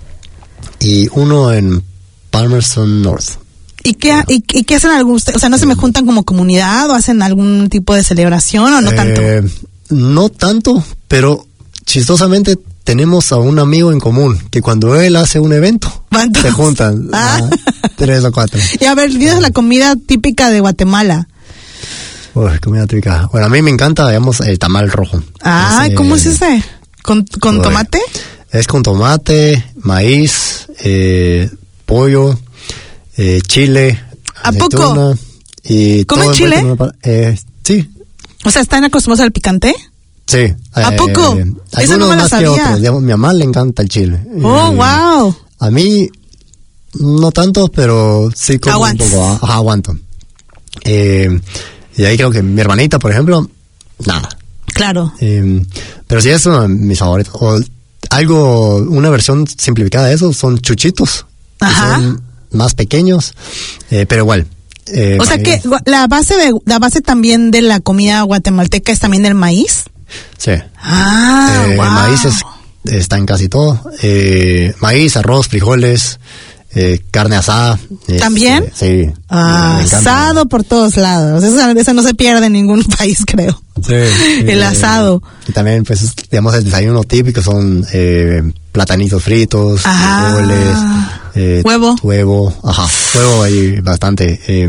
[SPEAKER 7] y uno en Palmerston North.
[SPEAKER 4] ¿Y qué, y, y qué hacen algunos? O sea, ¿no se me juntan como comunidad o hacen algún tipo de celebración o no tanto?
[SPEAKER 7] Eh, no tanto, pero chistosamente tenemos a un amigo en común que cuando él hace un evento
[SPEAKER 4] ¿Cuántos?
[SPEAKER 7] se juntan
[SPEAKER 4] ah.
[SPEAKER 7] a tres o cuatro.
[SPEAKER 4] Y a ver, dinos la comida típica de Guatemala.
[SPEAKER 7] Uy, comida típica. Bueno, a mí me encanta, digamos, el tamal rojo.
[SPEAKER 4] Ah, es, ¿cómo eh, es ese? ¿Con, con uy, tomate?
[SPEAKER 7] Es con tomate, maíz, eh, pollo, eh, chile,
[SPEAKER 4] ¿A poco?
[SPEAKER 7] Y
[SPEAKER 4] ¿Comen chile?
[SPEAKER 7] Eh, sí.
[SPEAKER 4] O sea, ¿están acostumbrados al picante?
[SPEAKER 7] Sí.
[SPEAKER 4] ¿A
[SPEAKER 7] eh,
[SPEAKER 4] poco?
[SPEAKER 7] Eh,
[SPEAKER 4] Eso no me lo sabía.
[SPEAKER 7] Que otros. Digamos, mi mamá le encanta el chile.
[SPEAKER 4] Oh, eh, wow.
[SPEAKER 7] A mí, no tanto, pero sí como
[SPEAKER 4] Aguantas.
[SPEAKER 7] un poco. Ajá, aguanto. Eh, y ahí creo que mi hermanita, por ejemplo, nada.
[SPEAKER 4] Claro.
[SPEAKER 7] Eh, pero sí es uno de mis favoritos. O algo, una versión simplificada de eso, son chuchitos.
[SPEAKER 4] Ajá.
[SPEAKER 7] Son más pequeños, eh, pero igual. Eh,
[SPEAKER 4] o sea que la base de la base también de la comida guatemalteca es también el maíz.
[SPEAKER 7] Sí.
[SPEAKER 4] Ah,
[SPEAKER 7] eh,
[SPEAKER 4] wow.
[SPEAKER 7] El maíz es, está en casi todo. Eh, maíz, arroz, frijoles, eh, carne asada.
[SPEAKER 4] ¿También?
[SPEAKER 7] Eh, sí.
[SPEAKER 4] Ah, asado por todos lados. Eso, eso no se pierde en ningún país, creo.
[SPEAKER 7] Sí.
[SPEAKER 4] El
[SPEAKER 7] eh,
[SPEAKER 4] asado.
[SPEAKER 7] Y también, pues, digamos, el desayuno típico son eh, platanitos fritos,
[SPEAKER 4] ajá.
[SPEAKER 7] frijoles. Eh,
[SPEAKER 4] huevo.
[SPEAKER 7] Huevo, ajá. Huevo hay bastante. Eh,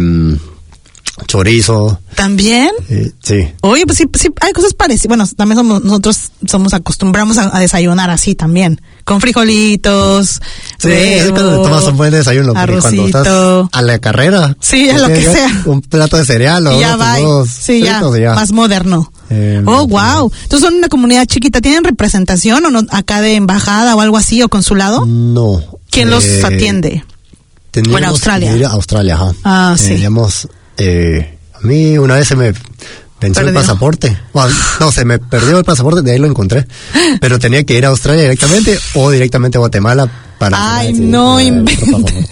[SPEAKER 7] chorizo.
[SPEAKER 4] ¿También?
[SPEAKER 7] Eh, sí.
[SPEAKER 4] Oye, pues sí, sí, hay cosas parecidas. Bueno, también somos, nosotros somos acostumbramos a, a desayunar así también. Con frijolitos,
[SPEAKER 7] sí,
[SPEAKER 4] huevo,
[SPEAKER 7] tomas un buen desayuno.
[SPEAKER 4] Arrocito.
[SPEAKER 7] Cuando estás a la carrera.
[SPEAKER 4] Sí, a lo que sea.
[SPEAKER 7] Un plato de cereal o
[SPEAKER 4] y ya va. Sí, ya, ya. Más moderno. Eh, oh, wow. Entonces son una comunidad chiquita. ¿Tienen representación o no acá de embajada o algo así o consulado?
[SPEAKER 7] No.
[SPEAKER 4] ¿Quién eh, los atiende?
[SPEAKER 7] Bueno,
[SPEAKER 4] Australia.
[SPEAKER 7] Ir a Australia, ajá.
[SPEAKER 4] Ah, sí.
[SPEAKER 7] Eh, digamos, eh, a mí una vez se me venció el pasaporte. Bueno, no, se me perdió el pasaporte, de ahí lo encontré. Pero tenía que ir a Australia directamente o directamente a Guatemala para...
[SPEAKER 4] Ay, no inventes.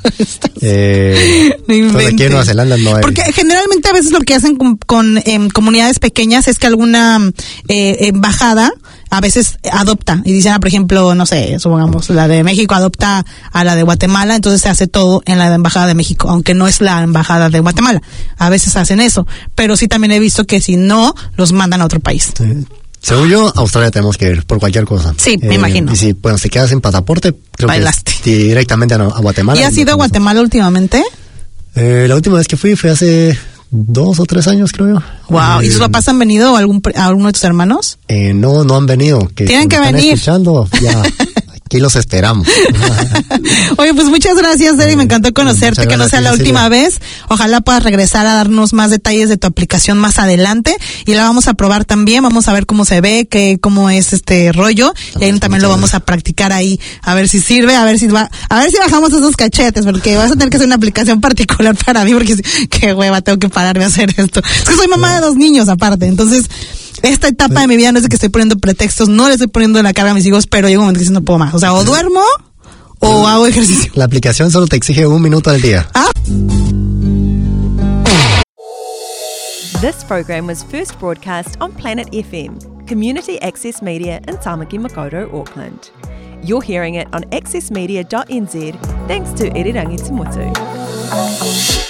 [SPEAKER 7] Eh,
[SPEAKER 4] no inventes.
[SPEAKER 7] Aquí en Nueva Zelanda no hay.
[SPEAKER 4] Porque generalmente a veces lo que hacen con, con eh, comunidades pequeñas es que alguna eh, embajada a veces adopta y dicen, ah, por ejemplo, no sé, supongamos, la de México adopta a la de Guatemala, entonces se hace todo en la embajada de México, aunque no es la embajada de Guatemala. A veces hacen eso, pero sí también he visto que si no, los mandan a otro país.
[SPEAKER 7] Sí. Según yo, a Australia tenemos que ir por cualquier cosa.
[SPEAKER 4] Sí, me
[SPEAKER 7] eh,
[SPEAKER 4] imagino.
[SPEAKER 7] Y si, bueno, si quedas sin pasaporte, creo
[SPEAKER 4] Bailaste.
[SPEAKER 7] que es directamente a, a Guatemala.
[SPEAKER 4] ¿Y has ido a Guatemala últimamente?
[SPEAKER 7] Eh, la última vez que fui fue hace dos o tres años, creo yo.
[SPEAKER 4] Wow.
[SPEAKER 7] Eh,
[SPEAKER 4] ¿Y tus papás han venido o algún, alguno de tus hermanos?
[SPEAKER 7] Eh, no, no han venido. Que
[SPEAKER 4] Tienen que
[SPEAKER 7] están
[SPEAKER 4] venir.
[SPEAKER 7] Escuchando, ya. Aquí los esperamos.
[SPEAKER 4] Oye, pues muchas gracias, Derek. Me encantó conocerte, que no sea la última vez. Ojalá puedas regresar a darnos más detalles de tu aplicación más adelante. Y la vamos a probar también. Vamos a ver cómo se ve, qué, cómo es este rollo. Y ahí también lo vamos a practicar ahí. A ver si sirve, a ver si va, a ver si bajamos esos cachetes, porque vas a tener que hacer una aplicación particular para mí, porque qué hueva, tengo que pararme a hacer esto. Es que soy mamá de dos niños aparte. Entonces, esta etapa de mi vida no es de que estoy poniendo pretextos, no le estoy poniendo en la carga a mis hijos, pero llega un momento que no puedo más. O sea, o duermo o hago ejercicio.
[SPEAKER 7] La aplicación solo te exige un minuto al día.
[SPEAKER 4] Ah.
[SPEAKER 1] This program was first broadcast on Planet F M, Community Access Media in Tamaki Makaurau, Auckland. You're hearing it on access media dot n z thanks to Irirangi Te Motu.